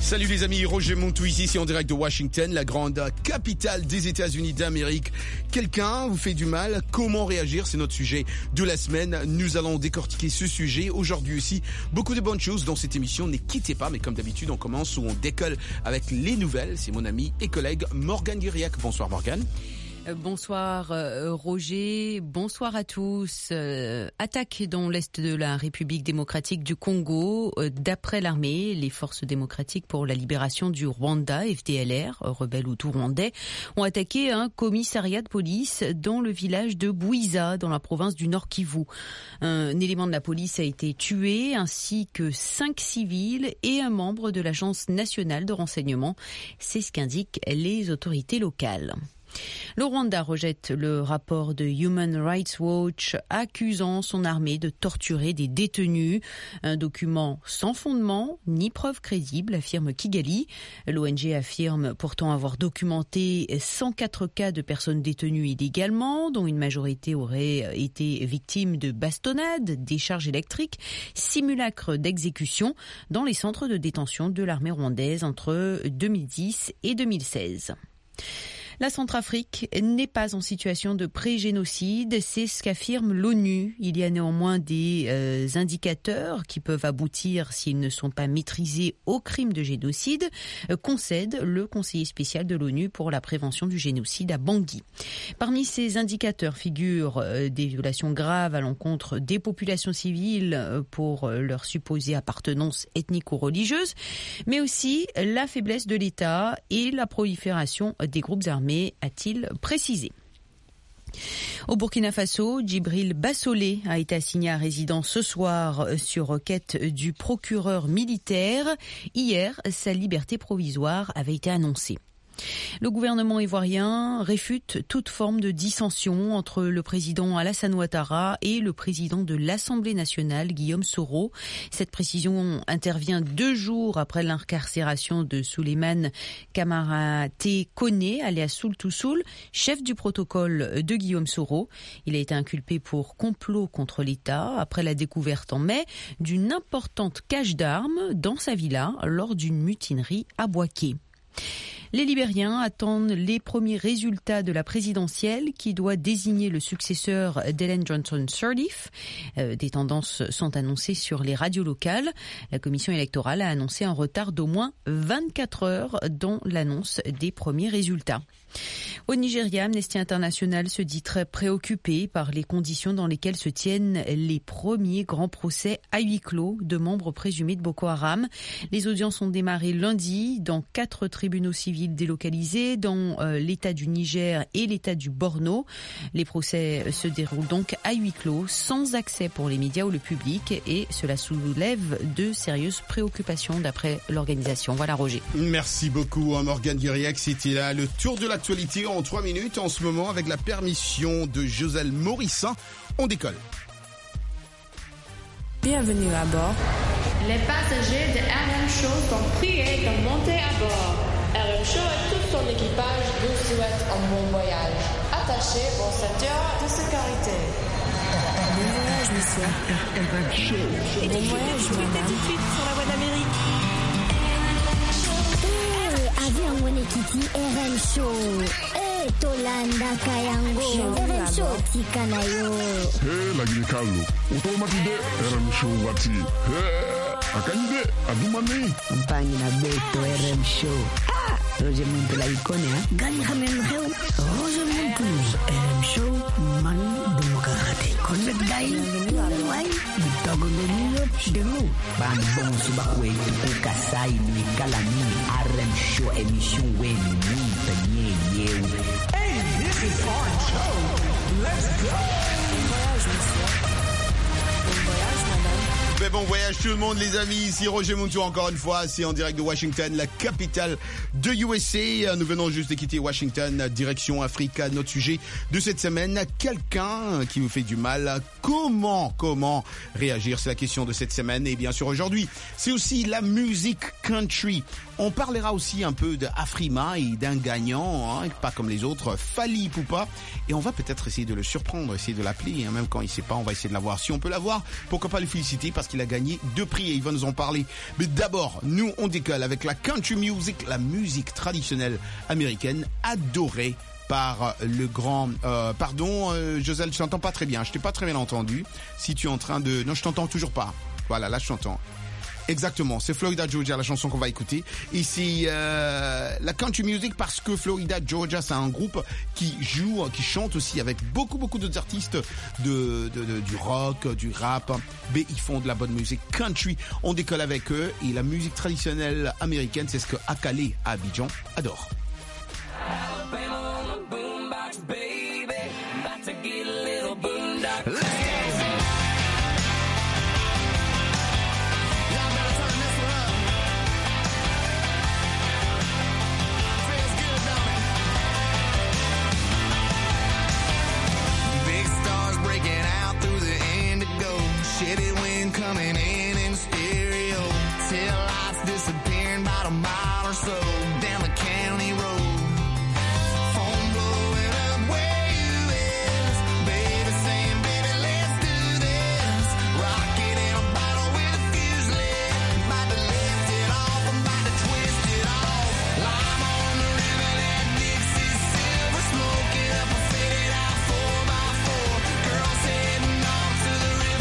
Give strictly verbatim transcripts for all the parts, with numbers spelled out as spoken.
Salut les amis, Roger Montou ici, c'est en direct de Washington, la grande capitale des États-Unis d'Amérique. Quelqu'un vous fait du mal, comment réagir? C'est notre sujet de la semaine. Nous allons décortiquer ce sujet aujourd'hui aussi. Beaucoup de bonnes choses dans cette émission, ne quittez pas, mais comme d'habitude, on commence ou on décolle avec les nouvelles. C'est mon ami et collègue Morgane Guiriac. Bonsoir Morgane. Bonsoir euh, Roger, bonsoir à tous. Euh, attaque dans l'est de la République démocratique du Congo. Euh, d'après l'armée, les forces démocratiques pour la libération du Rwanda, F D L R, rebelles hutus rwandais, ont attaqué un commissariat de police dans le village de Bouiza, dans la province du Nord Kivu. Un élément de la police a été tué, ainsi que cinq civils et un membre de l'Agence nationale de renseignement. C'est ce qu'indiquent les autorités locales. Le Rwanda rejette le rapport de Human Rights Watch accusant son armée de torturer des détenus. Un document sans fondement ni preuve crédible, affirme Kigali. L'O N G affirme pourtant avoir documenté cent quatre cas de personnes détenues illégalement, dont une majorité aurait été victime de bastonnades, décharges électriques, simulacres d'exécution dans les centres de détention de l'armée rwandaise entre deux mille dix et deux mille seize. La Centrafrique n'est pas en situation de pré-génocide, c'est ce qu'affirme l'ONU. Il y a néanmoins des euh, indicateurs qui peuvent aboutir, s'ils ne sont pas maîtrisés, au crime de génocide, euh, concède le conseiller spécial de l'ONU pour la prévention du génocide à Bangui. Parmi ces indicateurs figurent euh, des violations graves à l'encontre des populations civiles euh, pour euh, leur supposée appartenance ethnique ou religieuse, mais aussi la faiblesse de l'État et la prolifération des groupes armés, a-t-il précisé. Au Burkina Faso, Djibril Bassolé a été assigné à résidence ce soir sur requête du procureur militaire. Hier, sa liberté provisoire avait été annoncée. Le gouvernement ivoirien réfute toute forme de dissension entre le président Alassane Ouattara et le président de l'Assemblée nationale, Guillaume Soro. Cette précision intervient deux jours après l'incarcération de Souleymane Kamaraté Koné, alias Soul to Soul, chef du protocole de Guillaume Soro. Il a été inculpé pour complot contre l'État après la découverte en mai d'une importante cache d'armes dans sa villa lors d'une mutinerie à Bouaké. Les Libériens attendent les premiers résultats de la présidentielle qui doit désigner le successeur d'Ellen Johnson Sirleaf. Euh, des tendances sont annoncées sur les radios locales. La commission électorale a annoncé un retard d'au moins vingt-quatre heures dans l'annonce des premiers résultats. Au Nigeria, Amnesty International se dit très préoccupé par les conditions dans lesquelles se tiennent les premiers grands procès à huis clos de membres présumés de Boko Haram. Les audiences ont démarré lundi dans quatre tribunaux civils délocalisés dans euh, l'État du Niger et l'État du Borno. Les procès se déroulent donc à huis clos, sans accès pour les médias ou le public, et cela soulève de sérieuses préoccupations d'après l'organisation. Voilà Roger. Merci beaucoup à Morgane Guiriac, c'était là le tour de l'actualité en trois minutes en ce moment avec la permission de Joselle Morissin. On décolle. Bienvenue à bord. Les passagers de R M Show sont priés de monter à bord. R M Show et tout son équipage vous souhaitent un bon voyage. Attachez vos ceintures de sécurité. Bon voyage, monsieur. R M Show. Et bon voyage, madame. Tout de suite sur la voie d'Amérique. Eh, avion Wenekiti R M Show. Eh, Tolanda Kayango. R M Show Tikanayo. Eh, la Guinée-Calou. Automatique R M Show Wati. Eh. Akande, adumane. Campagne na beto R M Show. Ah, Roger Montou la icône, hein. Gani hamen reu. Roger Montou. R M Show, man démocratique. Convert gaï. Wai, bitogo de New de nous. Ban bon subakwe, tout kasai, ni kalami. R M Show, émission wen, ni penye, yeu. Hey, this is R M Show. Let's go. Bon voyage, monsieur. Bon voyage, madame. Ben bon voyage tout le monde les amis, ici Roger Montou encore une fois, c'est en direct de Washington, la capitale de U S A. Nous venons juste de quitter Washington, direction Afrique, notre sujet de cette semaine, quelqu'un qui vous fait du mal, comment, comment réagir, c'est la question de cette semaine. Et bien sûr aujourd'hui, c'est aussi la musique country. On parlera aussi un peu d'Afrima et d'un gagnant, hein, pas comme les autres, Fally Ipupa. Et on va peut-être essayer de le surprendre, essayer de l'appeler, hein, même quand il ne sait pas, on va essayer de l'avoir. Si on peut l'avoir, pourquoi pas le féliciter parce qu'il a a gagné deux prix et il va nous en parler. Mais d'abord, nous, on décolle avec la country music, la musique traditionnelle américaine, adorée par le grand... Euh, pardon, euh, Joselle, je t'entends pas très bien. Je t'ai pas très bien entendu. Si tu es en train de... Non, je t'entends toujours pas. Voilà, là, je t'entends. Exactement, c'est Florida Georgia, la chanson qu'on va écouter. Et c'est euh, la country music parce que Florida Georgia, c'est un groupe qui joue, qui chante aussi avec beaucoup, beaucoup d'autres artistes de, de, de, du rock, du rap. Mais ils font de la bonne musique country. On décolle avec eux et la musique traditionnelle américaine, c'est ce que Akale à Abidjan adore. Shitty wind coming in in stereo. Tail lights disappearing about a mile or so down the county road. Phone blowing up where you is. Baby saying, baby, let's do this. Rocket in a bottle with a fuse lit. About to lift it off, I'm about to twist it off. Lime on the river, that Dixie silver. Smoke it up and fade it out four by four. Girls heading off to the river.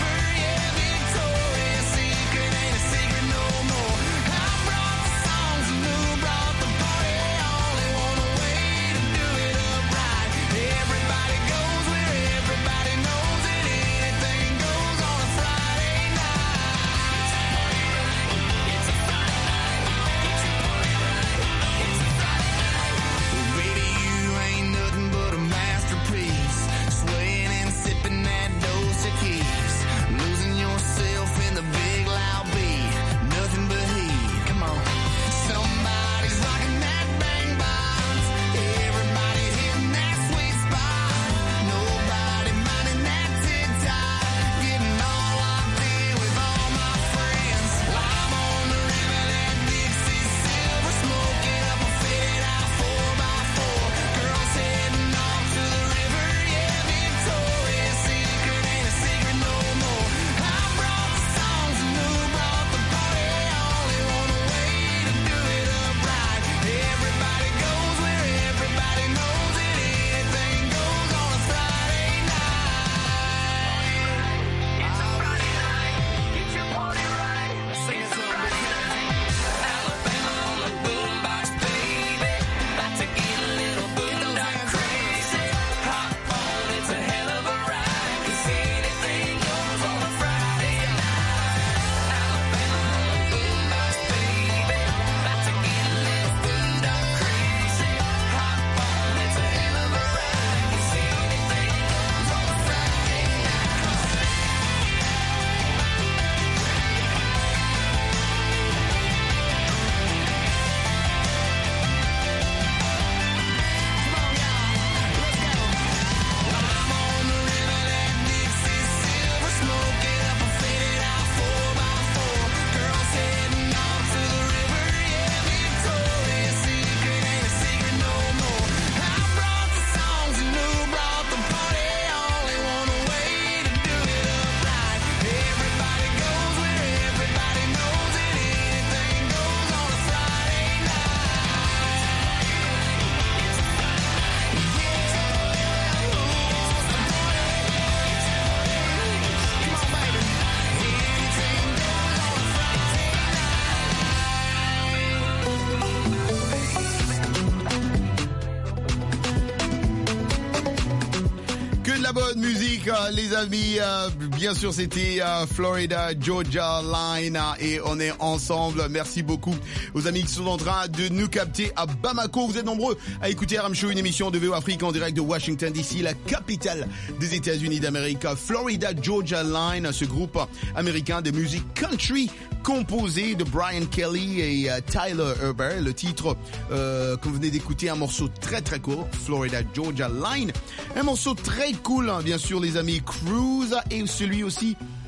Bonne musique, les amis. Euh, bien sûr, c'était euh, Florida Georgia Line euh, et on est ensemble. Merci beaucoup aux amis qui sont en train de nous capter à Bamako. Vous êtes nombreux à écouter R M Show, une émission de V O Afrique en direct de Washington D C, la capitale des États-Unis d'Amérique. Florida Georgia Line, ce groupe américain de musique country composé de Brian Kelly et euh, Tyler Herbert. Le titre euh, que vous venez d'écouter, un morceau très très court, Florida Georgia Line. Un morceau très cool, hein, bien sûr les amis, Cruise, et celui aussi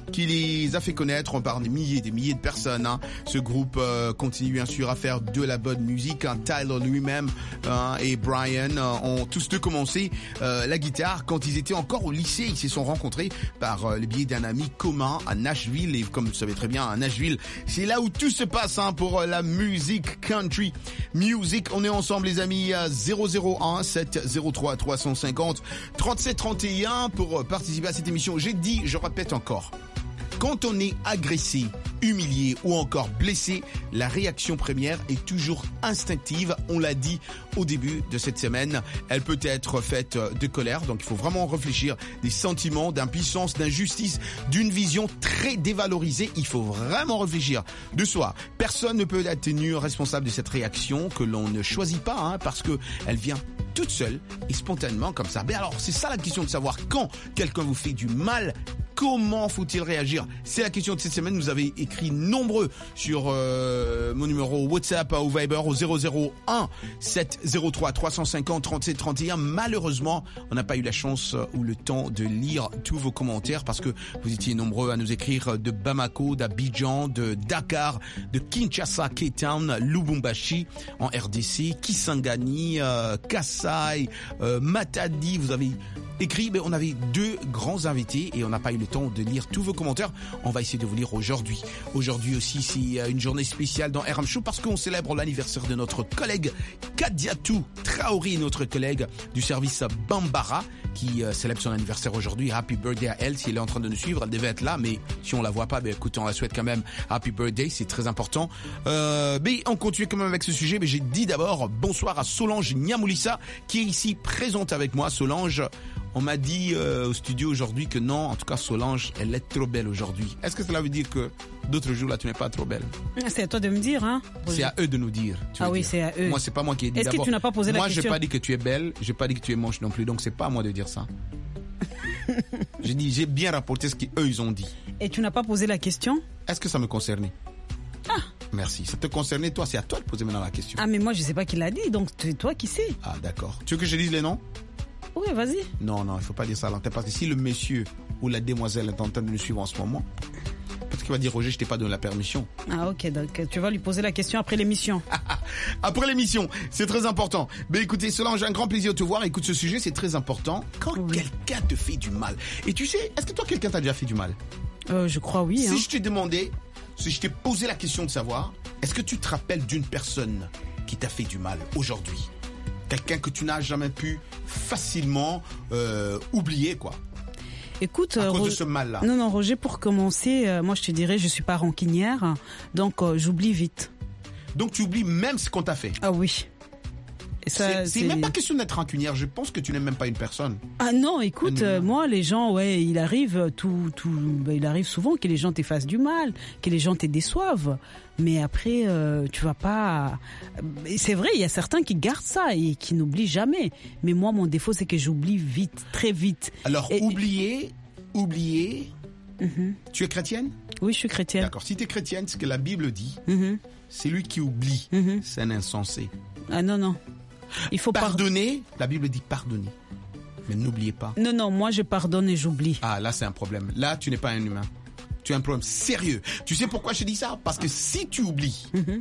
qui les a fait connaître par des milliers et des milliers de personnes. Hein. Ce groupe euh, continue bien sûr à faire de la bonne musique. Hein. Tyler lui-même hein, et Brian euh, ont tous deux commencé euh, la guitare quand ils étaient encore au lycée. Ils se sont rencontrés par euh, le biais d'un ami commun à Nashville. Et comme vous savez très bien, à Nashville, c'est là où tout se passe hein, pour euh, la musique country music. On est ensemble les amis, à zéro zéro un sept zéro trois trois cent cinquante trente-sept trente et un pour participer à cette émission. J'ai dit, je répète encore, quand on est agressé, humilié ou encore blessé, la réaction première est toujours instinctive. On l'a dit au début de cette semaine. Elle peut être faite de colère, donc il faut vraiment réfléchir, des sentiments d'impuissance, d'injustice, d'une vision très dévalorisée. Il faut vraiment réfléchir de soi. Personne ne peut être tenu responsable de cette réaction que l'on ne choisit pas, hein, parce que elle vient toute seule et spontanément comme ça. Mais alors, c'est ça la question de savoir quand quelqu'un vous fait du mal. Comment faut-il réagir? C'est la question de cette semaine. Vous avez écrit nombreux sur euh, mon numéro WhatsApp ou Viber au zéro zéro un sept zéro trois trois cent cinquante trente-sept trente et un. Malheureusement, on n'a pas eu la chance ou le temps de lire tous vos commentaires parce que vous étiez nombreux à nous écrire de Bamako, d'Abidjan, de Dakar, de Kinshasa, Cape Town, Lubumbashi en R D C, Kisangani, euh, Kassai, euh, Matadi. Vous avez écrit, mais on avait deux grands invités et on n'a pas eu le temps de lire tous vos commentaires. On va essayer de vous lire aujourd'hui. Aujourd'hui aussi, c'est une journée spéciale dans R M Show parce qu'on célèbre l'anniversaire de notre collègue Kadiatou Traoré, notre collègue du service Bambara, qui euh, célèbre son anniversaire aujourd'hui. Happy birthday à elle. Si elle est en train de nous suivre, elle devait être là, mais si on la voit pas, ben écoute, on la souhaite quand même happy birthday. C'est très important. Euh, mais on continue quand même avec ce sujet. Mais j'ai dit d'abord bonsoir à Solange Niamoulissa qui est ici présente avec moi. Solange, on m'a dit euh, au studio aujourd'hui que non, en tout cas Solange, elle est trop belle aujourd'hui. Est-ce que cela veut dire que d'autres jours là tu n'es pas trop belle? C'est à toi de me dire, hein. C'est à eux de nous dire. Ah oui, dire. c'est à eux. Moi, c'est pas moi qui ai dit. Est-ce d'abord. que tu n'as pas posé la moi, question? Moi, j'ai pas dit que tu es belle, j'ai pas dit que tu es moche non plus, donc c'est pas à moi de dire ça. J'ai dit, j'ai bien rapporté ce qu'eux ils ont dit. Et tu n'as pas posé la question? Est-ce que ça me concernait? Ah. Merci. Ça te concernait toi, c'est à toi de poser maintenant la question. Ah mais moi je sais pas qui l'a dit, donc c'est toi qui sais. Ah d'accord. Tu veux que je dise les noms? Oui, vas-y. Non, non, il faut pas dire ça à l'antenne parce que si le monsieur ou la demoiselle est en train de nous suivre en ce moment, peut-être qu'il va dire Roger, je t'ai pas donné la permission. Ah ok, donc tu vas lui poser la question après l'émission. Après l'émission, c'est très important. Mais écoutez, Solange, j'ai un grand plaisir de te voir. Écoute, ce sujet, c'est très important. Quand oui. quelqu'un te fait du mal, et tu sais, est-ce que toi, quelqu'un t'a déjà fait du mal? euh, Je crois oui. Si hein. je t'ai demandé, si je t'ai posé la question de savoir, est-ce que tu te rappelles d'une personne qui t'a fait du mal aujourd'hui? Quelqu'un que tu n'as jamais pu facilement euh, oublier, quoi. Écoute, à cause Ro- de ce mal-là. Non, non, Roger, pour commencer, euh, moi je te dirais, je suis pas rancunière, donc euh, j'oublie vite. Donc tu oublies même ce qu'on t'a fait? Ah oui. Et ça, c'est, c'est, c'est même pas question d'être rancunière. Je pense que tu n'aimes même pas une personne. Ah non, écoute, euh, moi les gens, ouais, il arrive tout, tout, bah, il arrive souvent que les gens te fassent du mal, que les gens te déçoivent. Mais après, euh, tu vas pas. C'est vrai, il y a certains qui gardent ça et qui n'oublient jamais. Mais moi, mon défaut, c'est que j'oublie vite, très vite. Alors, et... oublier, oublier. Mm-hmm. Tu es chrétienne? Oui, je suis chrétienne. D'accord. Si tu es chrétienne, ce que la Bible dit, mm-hmm. c'est lui qui oublie. Mm-hmm. C'est un insensé. Ah non, non. Il faut pardonner. Pard... La Bible dit pardonner. Mais n'oubliez pas. Non, non, moi je pardonne et j'oublie. Ah, là, c'est un problème. Là, tu n'es pas un humain. Tu as un problème sérieux. Tu sais pourquoi je dis ça? Parce que si tu oublies, mm-hmm.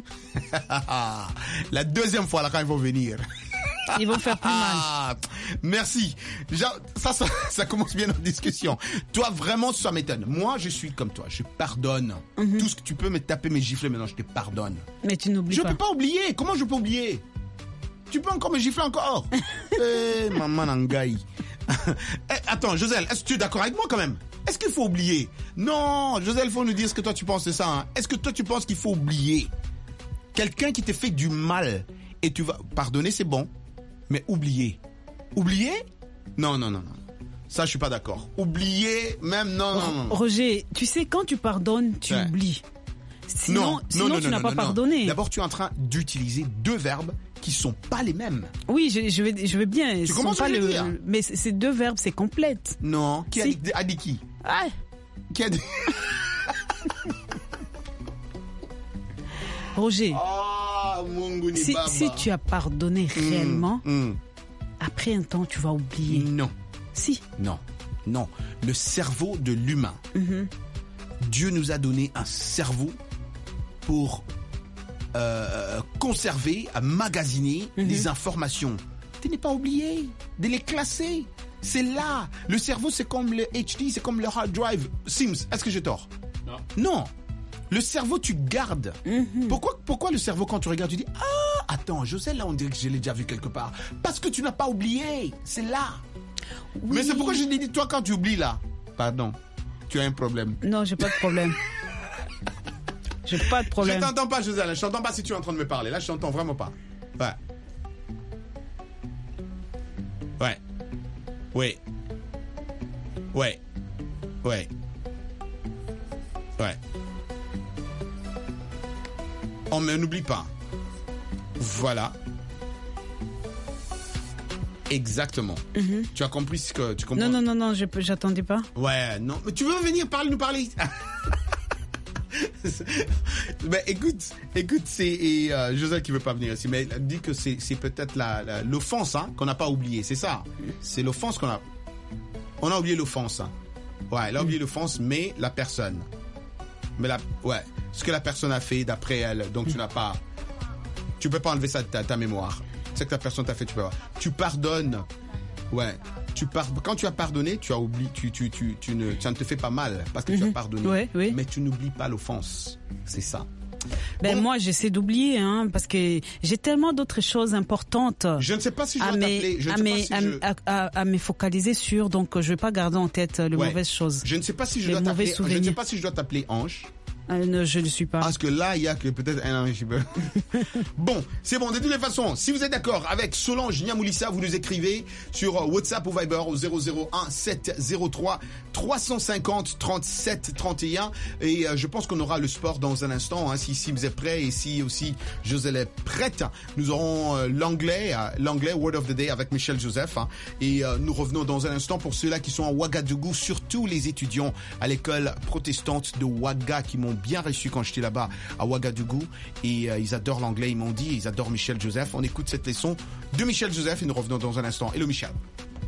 la deuxième fois, là, quand ils vont venir, ils vont faire plus mal. Merci. Déjà, ça, ça, ça commence bien notre discussion. Toi, vraiment, ça m'étonne. Moi, je suis comme toi. Je pardonne. Mm-hmm. Tout ce que tu peux me taper, me gifler, maintenant, je te pardonne. Mais tu n'oublies je pas. Je peux pas oublier. Comment je peux oublier? Tu peux encore me gifler encore? Eh, maman nangaï. Eh, attends, Joselle, est-ce que tu es d'accord avec moi quand même? Est-ce qu'il faut oublier? Non, Joselle, il faut nous dire ce que toi tu penses de ça. Hein. Est-ce que toi tu penses qu'il faut oublier quelqu'un qui te fait du mal et tu vas pardonner, c'est bon, mais oublier, oublier? Non, non, non, non. Ça, je suis pas d'accord. Oublier, même non, non, non. Roger, tu sais, quand tu pardonnes, tu ouais. oublies. Sinon, non, sinon non, tu non, n'as non, pas non, pardonné. Non. D'abord, tu es en train d'utiliser deux verbes qui sont pas les mêmes. Oui, je, je vais, je vais bien. Tu commences à le dire. Mais ces deux verbes, c'est complète. Non. Qui si. a, dit, a dit qui? Ah. Qui a dit? Roger. Oh, Munguni si, Baba. si tu as pardonné mmh, réellement, mmh. après un temps, tu vas oublier. Non. Si. Non. Non. Le cerveau de l'humain. Mmh. Dieu nous a donné un cerveau pour euh, conserver, magasiner mm-hmm. les informations. Tu n'es pas oublié de les classer. C'est là. Le cerveau, c'est comme le H D, c'est comme le hard drive. Sims, est-ce que j'ai tort? Non. Non. Le cerveau, tu gardes. Mm-hmm. Pourquoi, pourquoi le cerveau, quand tu regardes, tu dis « Ah, attends, je sais, là, on dirait que je l'ai déjà vu quelque part. » Parce que tu n'as pas oublié. C'est là. Oui. Mais c'est pourquoi je l'ai dit, toi, quand tu oublies là, pardon, tu as un problème. Non, j'ai pas de problème. J'ai pas de problème. Je t'entends pas, José. Je t'entends pas si tu es en train de me parler. Là, je t'entends vraiment pas. Ouais. Ouais. Oui. Ouais. Ouais. Ouais. On ne n'oublie pas. Voilà. Ben, mm-hmm. Tu as compris ce que tu comprends? Non, non, non, non, je, j'attendais pas. Ouais, non. Mais tu veux venir parler, nous parler? Ben, écoute, écoute, c'est et, euh, José qui veut pas venir ici, mais elle dit que c'est, c'est peut-être la, la, l'offense hein, qu'on n'a pas oublié, c'est ça. C'est l'offense qu'on a. On a oublié l'offense. Hein. Ouais, elle a oublié mm. l'offense, mais la personne. Mais la, ouais, ce que la personne a fait d'après elle, donc mm. tu n'as pas, tu peux pas enlever ça de ta, ta mémoire. C'est que ta personne t'a fait, tu peux pas. Tu pardonnes. Ouais. Tu par... Quand tu as pardonné, tu as oublié, tu, tu, tu, tu, ne, ça ne te fait pas mal parce que mm-hmm. tu as pardonné. Ouais, oui. Mais tu n'oublies pas l'offense. C'est ça. Ben bon. Moi, j'essaie d'oublier, hein, parce que j'ai tellement d'autres choses importantes. Je ne sais pas si je dois t'appeler. Je ne à, sais mes, pas si à, je... à, à, à me focaliser sur, donc je vais pas garder en tête les ouais. mauvaises choses. Je ne sais pas si je dois t'appeler. Je ne sais pas si je dois t'appeler Ange. Euh, non, je ne suis pas. Parce que là, il y a que peut-être un ange. Bon, c'est bon. De toutes les façons, si vous êtes d'accord avec Solange Niamoulissa, vous nous écrivez sur WhatsApp ou Viber au zéro zéro un sept zéro trois trois cent cinquante trente-sept trente et un. Et euh, je pense qu'on aura le sport dans un instant. Hein, si, si vous êtes prêts et si aussi José est prête, nous aurons euh, l'anglais, euh, l'anglais Word of the Day avec Michel Joseph. Hein, et euh, nous revenons dans un instant pour ceux-là qui sont à Ouagadougou, surtout les étudiants à l'école protestante de Ouaga qui m'ont bien reçu quand j'étais là-bas à Ouagadougou et euh, ils adorent l'anglais, ils m'ont dit, ils adorent Michel Joseph. On écoute cette leçon de Michel Joseph et nous revenons dans un instant. Hello Michel.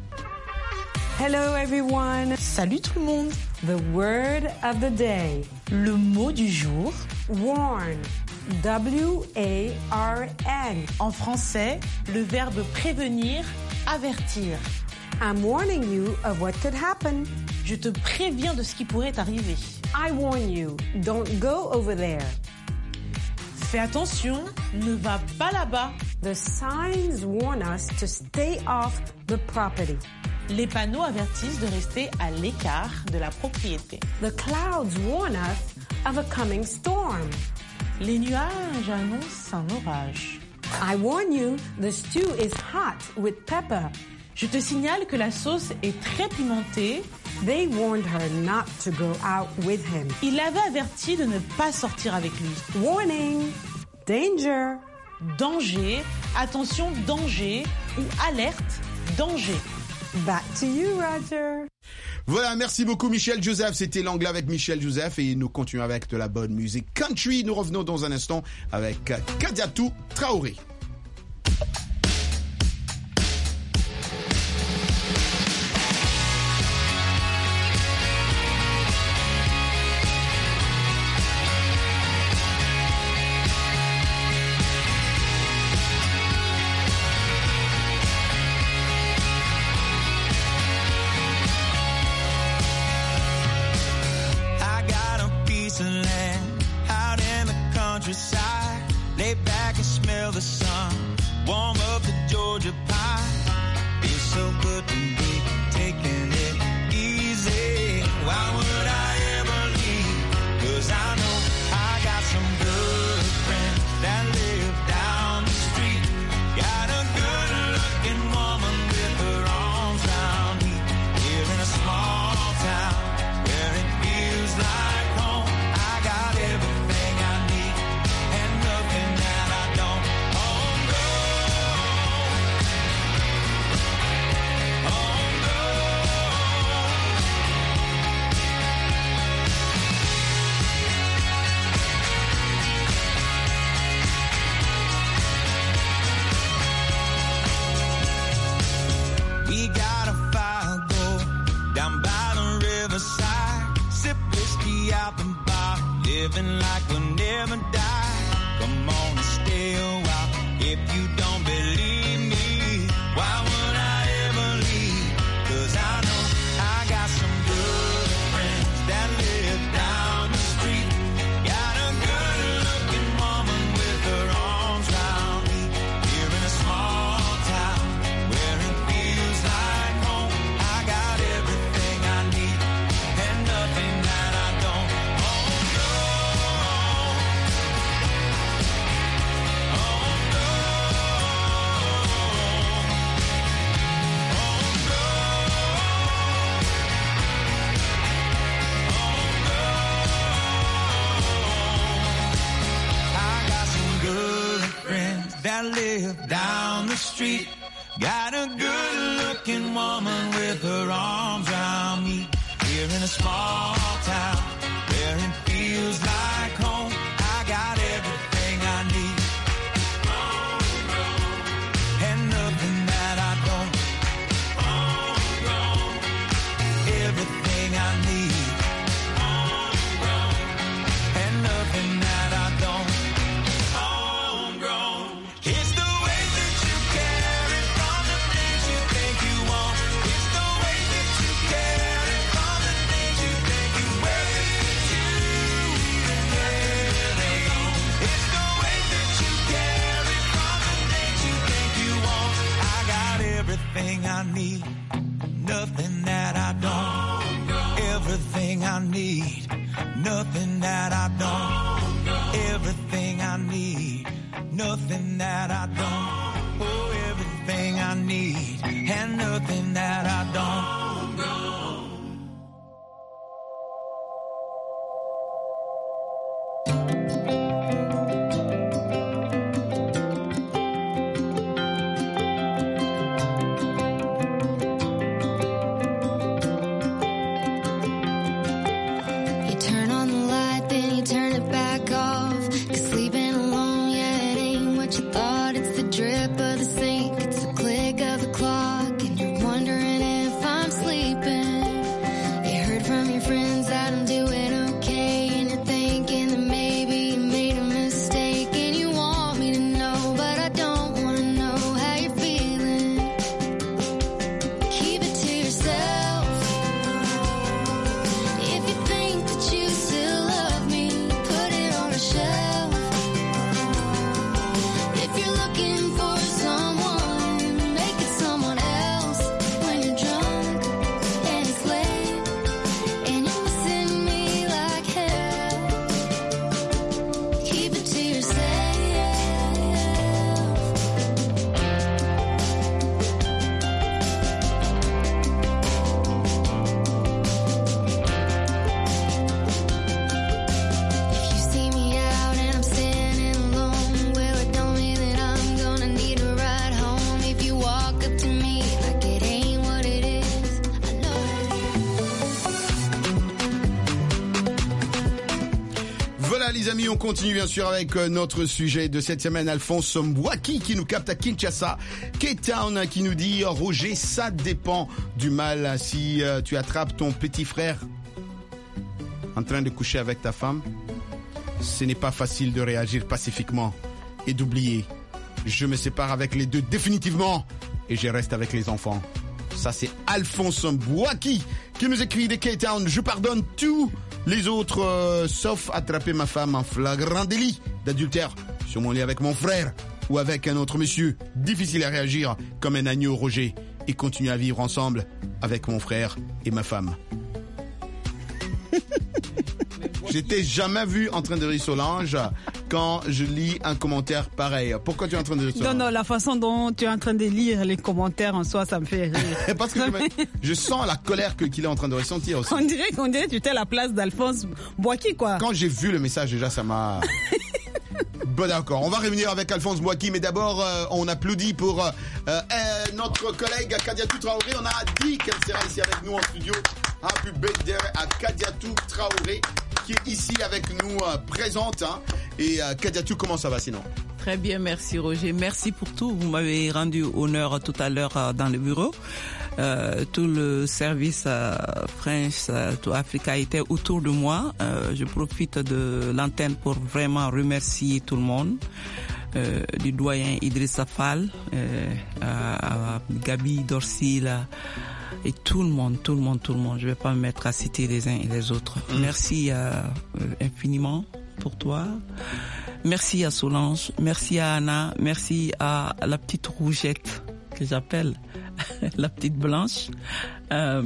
Hello everyone. Salut tout le monde. The word of the day. Le mot du jour. Warn. W A R N. En français, le verbe prévenir, avertir. I'm warning you of what could happen. Je te préviens de ce qui pourrait arriver. I warn you, don't go over there. Fais attention, ne va pas là-bas. The signs warn us to stay off the property. Les panneaux avertissent de rester à l'écart de la propriété. The clouds warn us of a coming storm. Les nuages annoncent un orage. I warn you, the stew is hot with pepper. Je te signale que la sauce est très pimentée. They warned her not to go out with him. Il l'avait averti de ne pas sortir avec lui. Warning, danger. Danger, attention, danger ou alerte, danger. Back to you, Roger. Voilà, merci beaucoup Michel Joseph. C'était l'anglais avec Michel Joseph et nous continuons avec de la bonne musique country. Nous revenons dans un instant avec Kadiatou Traoré. Lay back and smell the sun. living like we'll never die. Come on and stay a while. If you don't believe me, why would I ever leave? 'Cause I know I got some good friends that live down the street. Got a good looking woman with her arms round me. Here in a small town where it feels like home. I got everything I need and nothing that I don't. Oh no, oh no, oh no, I got some good friends that live down the street. Got a good looking woman with her arms around me. Here in a small town where it feels like home. I got everything I need and nothing that I don't. Everything I need and nothing that I don't. Homegrown. It's the way that you carry from the things you think you want. It's the way that you carry from the things you think you wear. You even carry on. It's the way that you carry from the things you think you want. I got everything I need, nothing that I don't. Everything I need, nothing that I don't. Everything I need, nothing that I don't. Oh, everything I need and nothing that I don't. You turn on the light, then you turn it back off. 'Cause sleeping alone, yeah, it ain't what you thought. It's the drip of the sink, it's the click of the clock. And you're wondering if I'm sleeping. You heard from your friends that I'm doing okay. And you're thinking that maybe you made a mistake. And you want me to know, but I don't wanna know how you're feeling. Keep it to yourself. If you think that you still love me, put it on a shelf. If you're looking for someone, make it someone else. When you're drunk and it's late and you're missing me like hell, keep it to yourself. If you see me out and I'm standing alone, well, it don't mean that I'm gonna need a ride home. If you walk up to me like it ain't what it is, I know. Voilà les amis, on continue bien sûr avec euh, notre sujet de cette semaine, Alphonse Mbouaki qui nous capte à Kinshasa, Cape Town qui nous dit Roger, ça dépend du mal. Si euh, tu attrapes ton petit frère en train de coucher avec ta femme, ce n'est pas facile de réagir pacifiquement et d'oublier. Je me sépare avec les deux définitivement et je reste avec les enfants. Ça c'est Alphonse Mbouaki qui nous écrit de Cape Town. Je pardonne tous les autres euh, sauf attraper ma femme en flagrant délit d'adultère sur mon lit avec mon frère ou avec un autre monsieur. Difficile à réagir comme un agneau, Roger, et continuer à vivre ensemble avec mon frère et ma femme. Je t'ai jamais vu en train de rire, Solange, quand je lis un commentaire pareil. Pourquoi tu es en train de rire, Solange? Non, non, la façon dont tu es en train de lire les commentaires en soi, ça me fait rire. Parce que je, me- je sens la colère que- qu'il est en train de ressentir aussi. On dirait qu'on dirait que tu étais à la place d'Alphonse Mbouaki, quoi. Quand j'ai vu le message, déjà, ça m'a... Bon, d'accord. On va revenir avec Alphonse Mbouaki, mais d'abord, euh, on applaudit pour euh, euh, notre collègue Kadiatou Traoré. On a dit qu'elle sera ici avec nous en studio. Happy birthday à Kadiatou Traoré, qui est ici avec nous, euh, présente. Hein. Et euh, Kadiatou, comment ça va sinon? Très bien, merci Roger. Merci pour tout. Vous m'avez rendu honneur tout à l'heure dans le bureau. Euh, tout le service euh, French euh, to Africa était autour de moi. Euh, je profite de l'antenne pour vraiment remercier tout le monde. Euh, du doyen Idrissa Fall, euh, à, à Gabi Dorsil et tout le monde, tout le monde, tout le monde. Je vais pas me mettre à citer les uns et les autres. Mmh. Merci euh, infiniment pour toi. Merci à Solange, merci à Anna, merci à la petite rougette que j'appelle la petite blanche. Euh,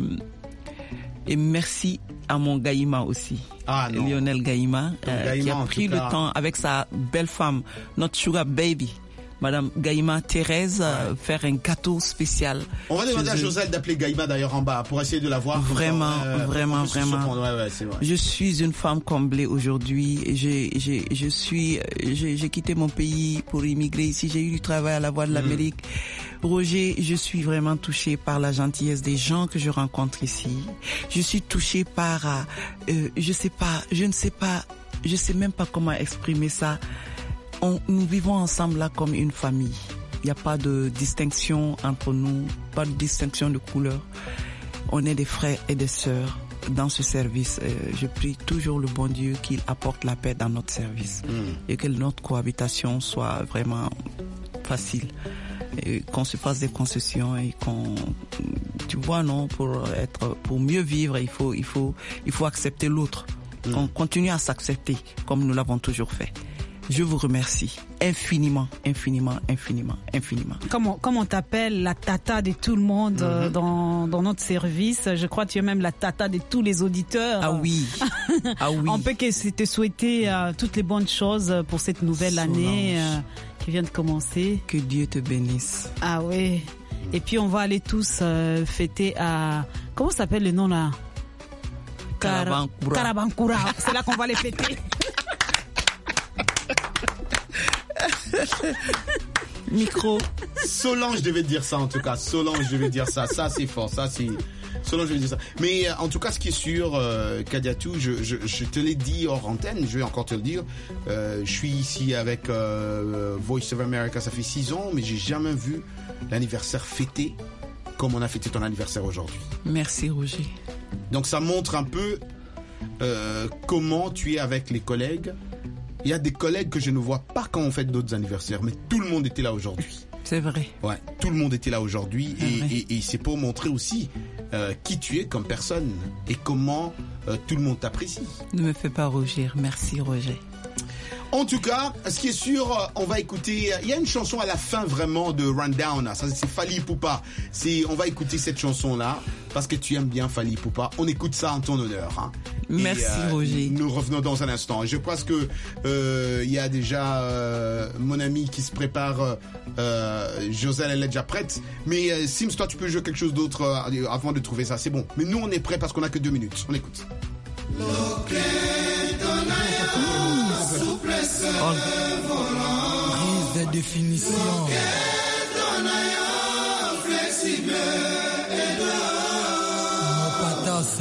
et merci à mon Gaïma aussi, ah, Lionel Gaïma, euh, Gaïma, qui a pris le cas. temps avec sa belle femme, notre sugar baby, Madame Gaïma Thérèse, ouais. euh, faire un gâteau spécial. On va demander à Joselle d'appeler Gaïma d'ailleurs en bas pour essayer de la voir. Vraiment, euh, vraiment, vraiment. Ouais, ouais, c'est vrai. Je suis une femme comblée aujourd'hui. J'ai, j'ai, je suis, j'ai, j'ai quitté mon pays pour immigrer ici. J'ai eu du travail à la Voix de l'Amérique. Mmh. Roger, je suis vraiment touchée par la gentillesse des gens que je rencontre ici. Je suis touchée par, euh, je sais pas, je ne sais pas, je sais même pas comment exprimer ça. On, nous vivons ensemble là comme une famille. Il n'y a pas de distinction entre nous, pas de distinction de couleur. On est des frères et des sœurs dans ce service. Euh, je prie toujours le bon Dieu qu'il apporte la paix dans notre service mmh. et que notre cohabitation soit vraiment facile. Et qu'on se fasse des concessions et qu'on, tu vois, non, pour être, pour mieux vivre, il faut, il faut, il faut accepter l'autre. Mmh. On continue à s'accepter comme nous l'avons toujours fait. Je vous remercie infiniment, infiniment, infiniment, infiniment. Comme on, comme on t'appelle la tata de tout le monde mm-hmm. dans, dans notre service, je crois que tu es même la tata de tous les auditeurs. Ah oui, ah oui. On peut que te souhaiter euh, toutes les bonnes choses pour cette nouvelle Solange. année euh, qui vient de commencer. Que Dieu te bénisse. Ah oui. Et puis on va aller tous euh, fêter à... Comment s'appelle le nom là? Karabankoura. Karabankoura. C'est là qu'on va les fêter. Micro. Solange devait dire ça en tout cas. Solange devait dire ça. Ça c'est fort. Ça c'est. Solange devait dire ça. Mais euh, en tout cas, ce qui est sûr, euh, Kadiatou, je, je, je te l'ai dit hors antenne. Je vais encore te le dire. Euh, je suis ici avec euh, Voice of America. Ça fait six ans, mais j'ai jamais vu l'anniversaire fêté comme on a fêté ton anniversaire aujourd'hui. Merci Roger. Donc ça montre un peu euh, comment tu es avec les collègues. Il y a des collègues que je ne vois pas quand on fête d'autres anniversaires, mais tout le monde était là aujourd'hui. C'est vrai. Ouais, tout le monde était là aujourd'hui et, et, et c'est pour montrer aussi euh, qui tu es comme personne et comment euh, tout le monde t'apprécie. Ne me fais pas rougir. Merci Roger. En tout cas, ce qui est sûr, on va écouter. Il y a une chanson à la fin vraiment de Rundown. Ça, c'est Fally Ipupa. C'est, on va écouter cette chanson-là parce que tu aimes bien Fally Ipupa. On écoute ça en ton honneur. Hein. Merci et, euh, Roger. Nous revenons dans un instant. Je pense que euh, il y a déjà euh, mon ami qui se prépare. Euh, Joselle, elle est déjà prête. Mais euh, Sims, toi, tu peux jouer quelque chose d'autre euh, avant de trouver ça. C'est bon. Mais nous, on est prêts parce qu'on a que deux minutes. On écoute. Oh. Prise de définition. Mopatas.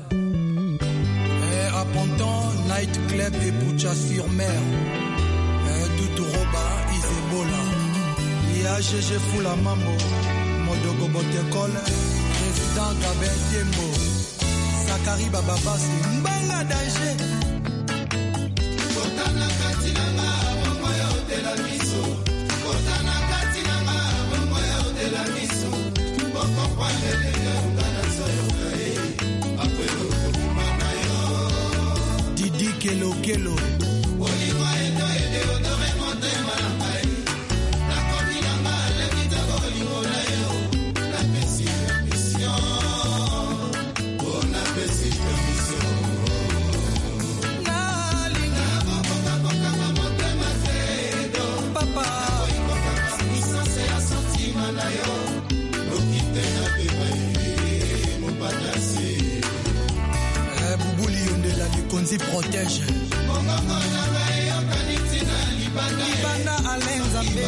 Et à Ponton, Night Club et Boucha-sur-Mer. Tout Roba, Isebola. I A G G Fula Mambo. Modogo Botekol. Président Gabin Tembo. Sakari Bababa, c'est Mbanga Danger. Didi Kelo Kelo Konzi protège Libanda Alain Zambé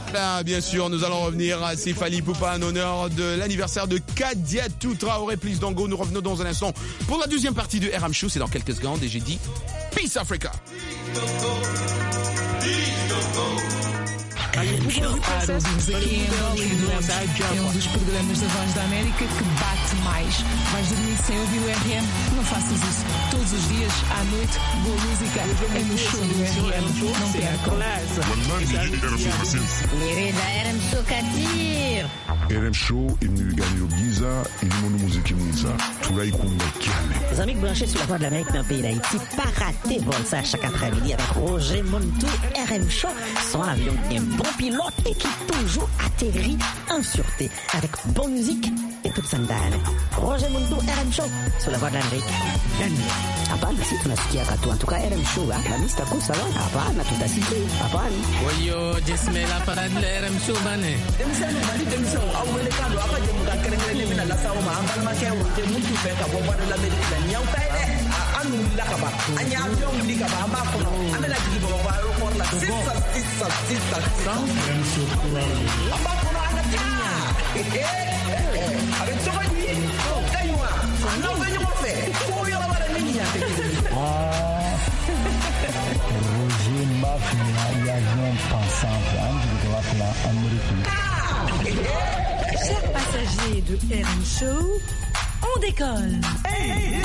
Là, bien sûr, nous allons revenir à Fally Poupa en honneur de l'anniversaire de Kadiatou Traoré. Please don't go. Nous revenons dans un instant pour la deuxième partie de R M Show. C'est dans quelques secondes et j'ai dit Peace Africa. Aros e Zequinha, é um dos programas da Voz da América que bate mais. Vais dormir sem ouvir o R M? Não faças isso. Todos os dias, à noite, boa música é no show do R M. Não percam. Lirida R M Show Kadir. R M Show imnigani Giza ilimono muziki mwiza tulai kumba kiane. Les amis branchés sur la Voix de l'Amérique dans le pays d'Haïti, pas rater bon ça chaque après-midi avec Roger Montou R M Show, son avion bien bon pilote et qui toujours atterrit en sûreté avec bonne musique et toute sandale. Roger Montou R M Show sur la Voix de l'Amérique. Hapana, si tunasikia katu. En tout cas R M Show, la mista kusa wa hapana, tutasikia hapana. Oyo, jesme la parade de R M Show bane. Demisano bali demisano awele kando apa je muka kerengere mina la sawo ma ambal ma kewo te muntu fe ka bomba de la medina nyaw tay de anu la ka ba anya avion li ka ba ba ko no amela digi bo ba ro ko la sisa sisa sisa R M Show amba ko no ana ta avec ce qu'on dit oh kaywa non venez mo fe ko yo la ba ni ya te Roger Mafia y avion pensant de la Amérique. Chers passagers de R M Show, on décolle. Hey,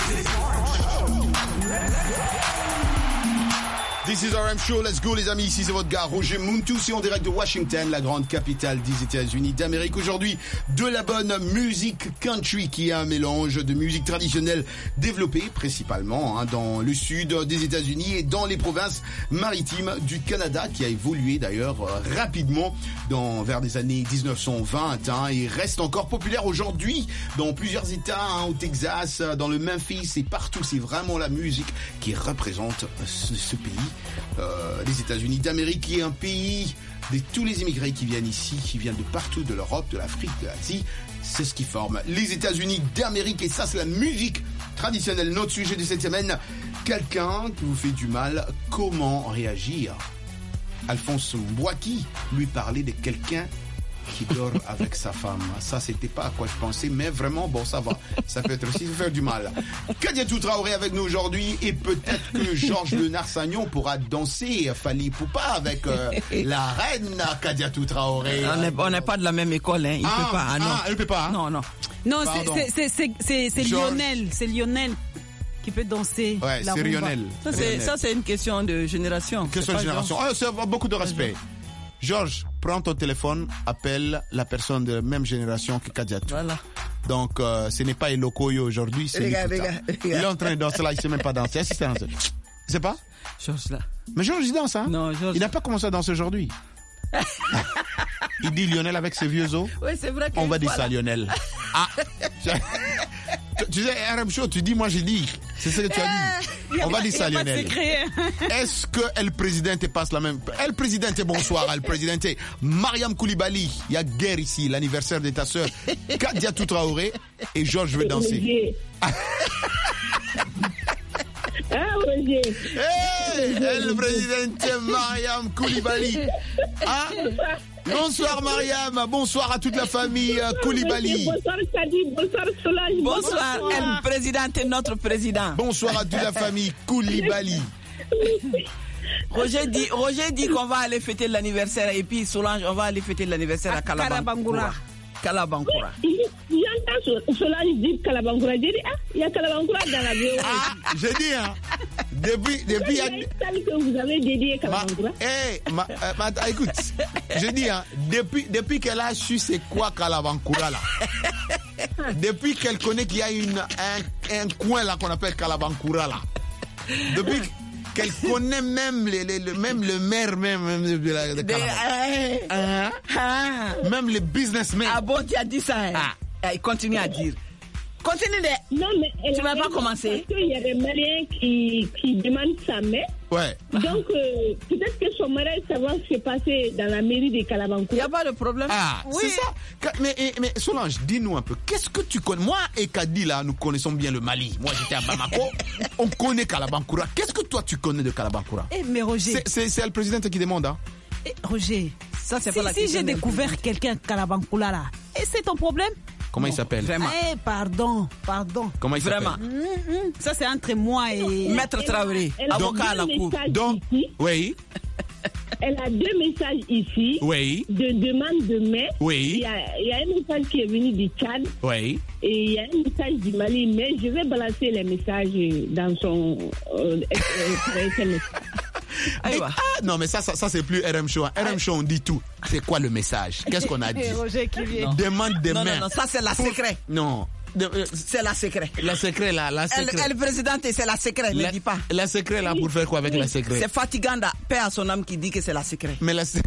This is R M Show, let's go les amis, ici c'est votre gars Roger Montou, c'est en direct de Washington, la grande capitale des États-Unis d'Amérique. Aujourd'hui, de la bonne musique country qui est un mélange de musique traditionnelle développée principalement hein, dans le sud des États-Unis et dans les provinces maritimes du Canada, qui a évolué d'ailleurs euh, rapidement dans, vers les années dix-neuf cent vingt hein, et reste encore populaire aujourd'hui dans plusieurs États, hein, au Texas, dans le Memphis et partout. C'est vraiment la musique qui représente ce, ce pays. Euh, les États-Unis d'Amérique, qui est un pays de tous les immigrés qui viennent ici, qui viennent de partout, de l'Europe, de l'Afrique, de l'Asie. C'est ce qui forme les États-Unis d'Amérique. Et ça, c'est la musique traditionnelle. Notre sujet de cette semaine, quelqu'un qui vous fait du mal, comment réagir? Alphonse Mbouaki lui parlait de quelqu'un qui dort avec sa femme. Ça, c'était pas à quoi je pensais, mais vraiment, bon, ça va. Ça peut être aussi faire du mal. Kadiatou Traoré avec nous aujourd'hui, et peut-être que Georges Le Narsagnon pourra danser Fally Poupa avec euh, la reine Kadiatou Traoré. On n'est pas de la même école, hein. Il ah, peut pas. Ah, non. Ah, elle peut pas. Hein? Non, non. Non, c'est, c'est, c'est, c'est, c'est Lionel. C'est Lionel qui peut danser. Ouais, la c'est rumba. Lionel. Ça, c'est, ça, c'est une question de génération. Question de génération. Ah, c'est beaucoup de respect. Georges, prends ton téléphone, appelle la personne de la même génération que Kadiatou. Voilà. Donc, euh, ce n'est pas Elokoyo aujourd'hui, c'est Regarde, regarde, Il est en train de danser là, il ne sait même pas danser. Est-ce qu'il sait C'est pas Georges là. Mais Georges, il danse, hein Non, Georges. Il n'a pas commencé à danser aujourd'hui. Il dit Lionel avec ses vieux os. Oui, c'est vrai. On va dire voilà. ça, Lionel. Ah Tu sais, R M Show, tu dis, moi j'ai dit. C'est ce que tu as dit. On va dire ça, Lionel. Est-ce que El Presidente passe la même... El Presidente, bonsoir, El Presidente. Mariam Koulibaly, il y a guerre ici, l'anniversaire de ta sœur. Kadiatou Traoré et Georges veut danser. Ah, Roger. Hey, El Presidente Mariam Koulibaly. Ah, bonsoir Mariam, bonsoir à toute la famille euh, Koulibaly. Bonsoir Kadi, bonsoir Solange. Bonsoir, bonsoir. El Présidente, notre président. Bonsoir à toute la famille Koulibaly. Roger dit, Roger dit qu'on va aller fêter l'anniversaire et puis Solange, on va aller fêter l'anniversaire à, à Kalabankoura. Kalabankoura. J'entends Solange dire Kalabankoura. J'ai dit, ah, il y a Kalabankoura dans la vidéo. Ah, j'ai dit, hein. Depuis, depuis, il y a... que vous avez dédié Kalabankoura. Eh, ma, euh, ma, écoute, je dis, hein, depuis, depuis qu'elle a su c'est quoi Kalabankoura, là. Depuis qu'elle connaît qu'il y a une, un, un coin, là, qu'on appelle Kalabankoura, là. Depuis qu'elle connaît même, les, les, même le maire, même, même de la de de, euh, uh, même les businessmen. Ah bon, tu as dit ça, hein? Ah, il continue à dire. Continue de... Non, mais elle tu vas pas commencer. Parce qu'il y a des Maliens qui, qui demandent sa main. Ouais. Donc, euh, peut-être que son mariage, ça va se passer dans la mairie de Kalabankoura. Il n'y a pas de problème. Ah, oui. C'est ça. Mais, mais Solange, dis-nous un peu, qu'est-ce que tu connais? Moi et Kadi, là, nous connaissons bien le Mali. Moi, j'étais à Bamako. On connaît Kalabankoura. Qu'est-ce que toi, tu connais de Kalabankoura? Eh, mais Roger. C'est, c'est, c'est le président qui demande, hein? Eh, Roger, Ça, c'est si, pas la si question j'ai d'un découvert quelqu'un Kalabankula là, et c'est ton problème? Comment il s'appelle? Vraiment. Eh, pardon, pardon. Comment il s'appelle? Vraiment. Hum, hum, ça, c'est entre moi et... Maître Traoré, Elle a avocat à la deux cour. messages Donc, ici. oui, Elle a deux messages ici oui, de demande de main. Il oui, y, a, il y a un message qui est venu du Tchad oui. et il y a un message du Mali, mais je vais balancer les messages dans son euh, euh, S M S. Et- ah, non, mais ça, ça, ça c'est plus R M Show. R M Show, on dit tout. C'est quoi le message? Qu'est-ce qu'on a dit? Et Roger qui vient. Demande des Non, mains. non, non, ça c'est la secret. Non. De- euh, C'est la secret. la secret, là, la Elle, secret. elle présidente, c'est la secret, ne La, dis pas. la secret, là, pour faire quoi avec la secret? C'est Fatiganda, paix à son âme, qui dit que c'est la secret. Mais la se-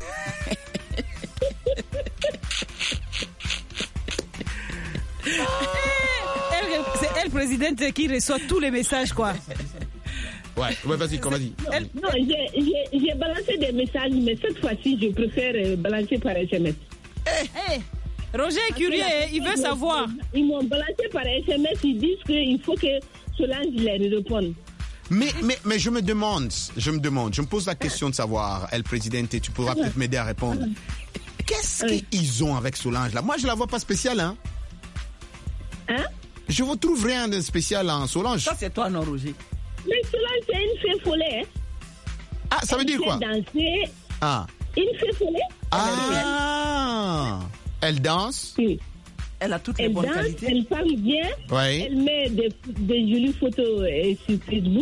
Elle, c'est elle, présidente, qui reçoit tous les messages, quoi. Ouais, ouais, vas-y, comment vas-y. Non, j'ai- j'ai j'ai balancé des messages, mais cette fois-ci, je préfère euh, balancer par S M S. Hey, Roger est curieux, il veut savoir. Ils m'ont balancé par S M S, ils disent qu'il faut que Solange les réponde. Mais, mais, mais je me demande, je me demande, je me pose la question de savoir, elle présidente, et tu pourras peut-être m'aider à répondre. Qu'est-ce qu'ils ont avec Solange là? Moi, je la vois pas spéciale, hein? Hein? Je ne trouve rien de spécial en Solange. Ça, c'est toi, non, Roger? Mais Solange, c'est une fée follet. Hein? Ah, ça veut dire quoi? Elle sait danser. Ah. Une fée follet. Ah. Elle danse? Oui. Elle a toutes les Elle bonnes danse, qualités. elle parle bien. Oui. Elle met des, des jolies photos euh, sur Facebook.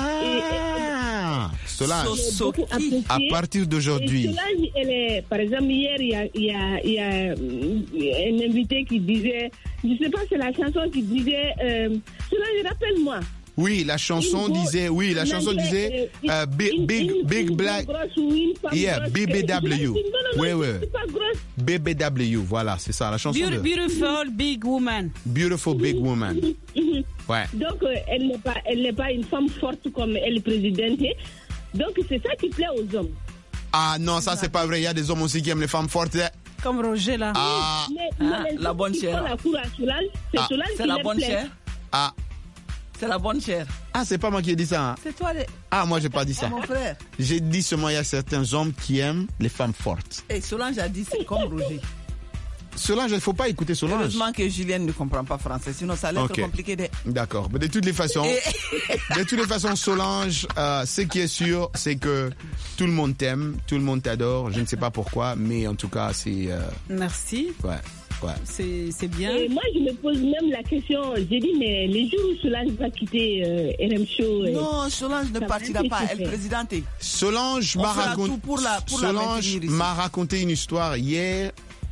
Ah. Solange. So- so- À partir d'aujourd'hui. Et Solange, elle est, par exemple, hier, il y a, il y a, il y a euh, un invité qui disait, je ne sais pas, c'est la chanson qui disait, euh, Solange, rappelle-moi. Oui, la chanson Une disait, oui, la en chanson anglais, disait, euh, euh, big, une- big, une- big une black. grosse ou une femme Yeah, grosse. B B W. Non, non, non, Oui, oui. c'est pas grosse. B B W, voilà, c'est ça, la chanson Beautiful, de beautiful big woman. Beautiful Big Woman. Ouais. Donc, euh, elle n'est pas, elle n'est pas une femme forte comme elle est présidente. Donc, c'est ça qui plaît aux hommes. Ah non, ça c'est pas vrai, il y a des hommes aussi qui aiment les femmes fortes. Comme Roger, là. Ah. Mais, Ah, mais les la hommes bonne qui chair. font la cour à Solange, c'est Ah, Solange C'est qui la les bonne plaît. chair. Ah. C'est la bonne chair. Ah, c'est pas moi qui ai dit ça. Hein. C'est toi, les... Ah, moi j'ai pas dit ça. mon frère. J'ai dit seulement il y a certains hommes qui aiment les femmes fortes. Et Solange a dit c'est comme Roger. Solange, il faut pas écouter Solange. Heureusement que Julien ne comprend pas français, sinon ça allait être Ok. compliqué. De... D'accord. Mais de toutes les façons, de toutes les façons, Solange, euh, ce qui est sûr, c'est que tout le monde t'aime, tout le monde t'adore. Je ne sais pas pourquoi, mais en tout cas, c'est. Euh, Merci. ouais, ouais. C'est c'est bien. Et moi, je me pose même la question, j'ai dit, mais les jours où Solange va quitter euh, R M Show... euh, Non, Solange ça ne va partira être pas, elle fait. est présidente. Solange On m'a fera raconté. tout pour la- pour la Solange maintenir ici. m'a raconté une histoire hier.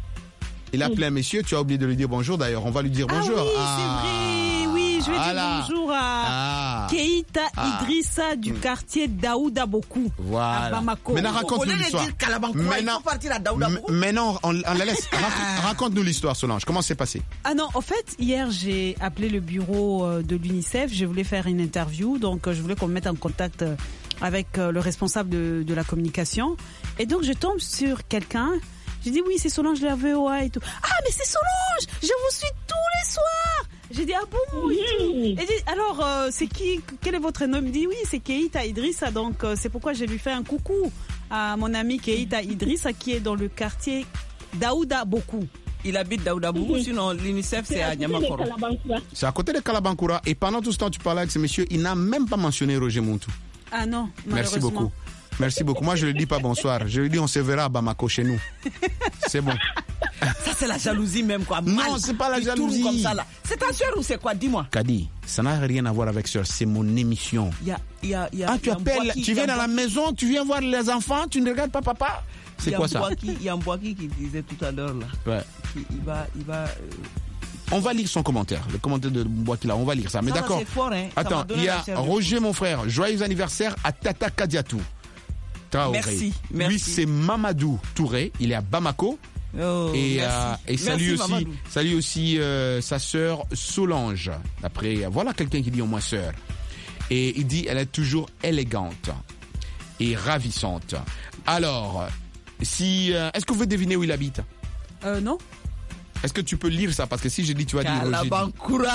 Il a appelé un monsieur, tu as oublié de lui dire bonjour d'ailleurs. On va lui dire bonjour. Ah oui, Ah. c'est vrai. Oui, je vais Voilà. dire bonjour à Ah. Keïta Ah. Idrissa du quartier Daouda Bokou à Voilà. Bamako. Maintenant, Au raconte-nous lieu de l'histoire. dire Kalabankoura, il Maintenant, faut partir à Daouda. m- maintenant, on, on la laisse. Rac- Raconte-nous l'histoire, Solange. Comment c'est passé? Ah non, en fait, hier, j'ai appelé le bureau euh, de l'UNICEF. Je voulais faire une interview, donc euh, je voulais qu'on me mette en contact euh, avec euh, le responsable de, de la communication. Et donc, je tombe sur quelqu'un. J'ai dit, oui, c'est Solange de la V O A et tout. Ah, mais c'est Solange! Je vous suis tous les soirs! J'ai dit, ah bon? Et tout. Et j'ai dit, alors, euh, c'est qui? Quel est votre nom? Il me dit, oui, c'est Keïta Idrissa. Donc, euh, c'est pourquoi j'ai lui fait un coucou à mon ami Keïta Idrissa qui est dans le quartier Daouda Bokou. Il habite Daouda Bokou, sinon l'UNICEF c'est à Niamakoro. C'est à côté de Kalabankoura. Et pendant tout ce temps, tu parlais avec ce monsieur. Il n'a même pas mentionné Roger Montou. Ah non, Merci malheureusement. beaucoup. Merci beaucoup. Moi, je ne lui dis pas bonsoir. Je lui dis on se verra à Bamako chez nous. C'est bon. Ça c'est la jalousie même quoi. Non, Mal. c'est pas la Il tourne jalousie. Comme ça, là. C'est ta soeur ou c'est quoi? Dis-moi. Kadi, ça n'a rien à voir avec ça. C'est mon émission. Il y a, il y a, il y a, Ah, il tu y a un appelles, Boaki, tu il y viens a dans un la Boaki. maison, tu viens voir les enfants, tu ne regardes pas papa. C'est quoi ça? Il y a un Boaki qui disait tout à l'heure là. Ouais. Il, il va, il va. euh, On va lire son commentaire, le commentaire de Boakila, on va lire ça. Mais Ça va, d'accord. c'est fort, hein. Ça m'a Attends, donné il y a la chair de Roger, mon frère. Joyeux anniversaire à Tata Kadiatou. Traoré. Merci, Lui, merci. c'est Mamadou Touré. Il est à Bamako. Oh, et, merci. euh, et salut Merci, aussi, Mamadou. salut aussi euh, sa sœur Solange. Après, voilà quelqu'un qui dit au moins sœur. Et il dit, elle est toujours élégante et ravissante. Alors, si, euh, est-ce que vous pouvez deviner où il habite? Euh, non. Est-ce que tu peux lire ça? Parce que si je dis, tu vas dire. Roger. Kalabankoura.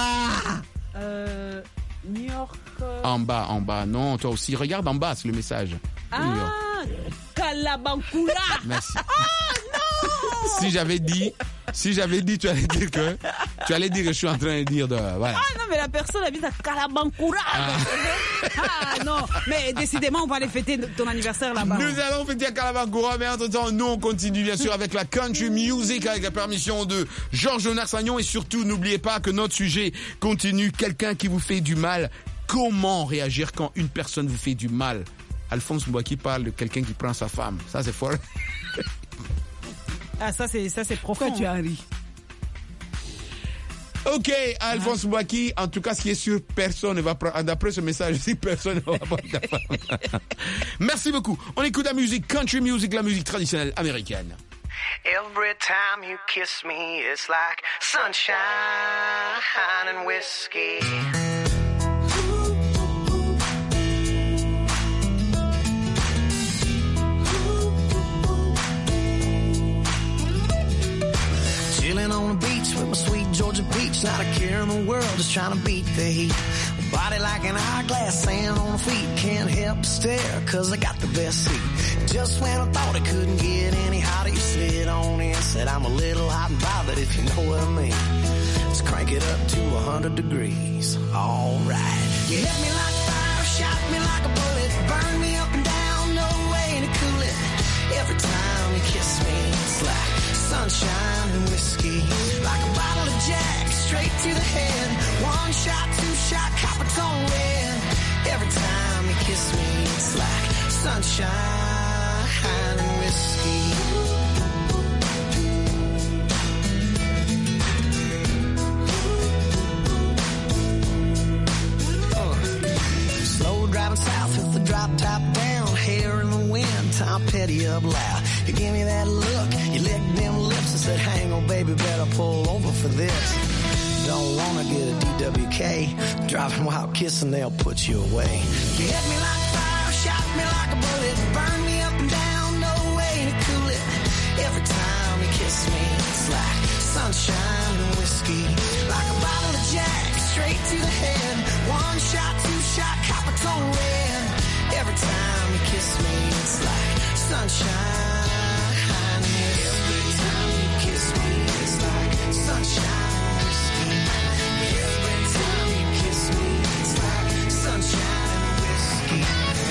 Euh, New York. euh, En bas, en bas. Non, toi aussi. Regarde en bas, c'est le message. New York. Ah, Kalabankura. Merci. Oh non. Si j'avais dit, si j'avais dit, tu allais dire que, tu allais dire que je suis en train de dire de, voilà. Ah non, mais la personne habite à Kalabankura. Ah. ah non, mais décidément, on va aller fêter ton anniversaire là-bas. Nous allons fêter à Kalabankura, mais entre-temps, nous, on continue bien sûr avec la country music, avec la permission de Georges Narsagnon, et surtout, n'oubliez pas que notre sujet continue. Quelqu'un qui vous fait du mal. Comment réagir quand une personne vous fait du mal? Alphonse Mbouaki parle de quelqu'un qui prend sa femme. Ça, c'est fort. Ah, ça, c'est, ça, c'est profond. Pourquoi tu as ri? Ok, Alphonse Mbouaki, en tout cas, ce qui est sûr, personne ne va prendre, d'après ce message, si personne ne va prendre ta femme. Merci beaucoup. On écoute la musique country music, la musique traditionnelle américaine. Every time you kiss me, it's like sunshine and whiskey. Chilling on the beach with my sweet Georgia peach, not a care in the world, just trying to beat the heat. Body like an hourglass, sand on the feet, can't help but stare, cause I got the best seat. Just when I thought it couldn't get any hotter, you slid on in, said I'm a little hot and bothered, if you know what I mean. Let's crank it up to one hundred degrees, alright. You hit me like fire, shot me like a bullet, burn me up and down, no way to cool it. Every time you kiss me, it's like sunshine and whiskey, like a bottle of Jack, straight to the head. One shot, two shot, copper tone red. Every time you kiss me, it's like sunshine and whiskey. Uh. Slow driving south with the drop top down, hair in the wind, Tom Petty up loud. You give me that look, you licked them lips and said, hang on baby, better pull over for this. Don't wanna get a D W K, driving while kissing, they'll put you away. You hit me like fire, shot me like a bullet, burn me up and down, no way to cool it. Every time you kiss me, it's like sunshine and whiskey, like a bottle of Jack, straight to the head. One shot, two shot, copper tone red. Every time you kiss me, it's like sunshine. Every time you kiss me, it's like sunshine. Every time you kiss me, it's like sunshine and whiskey.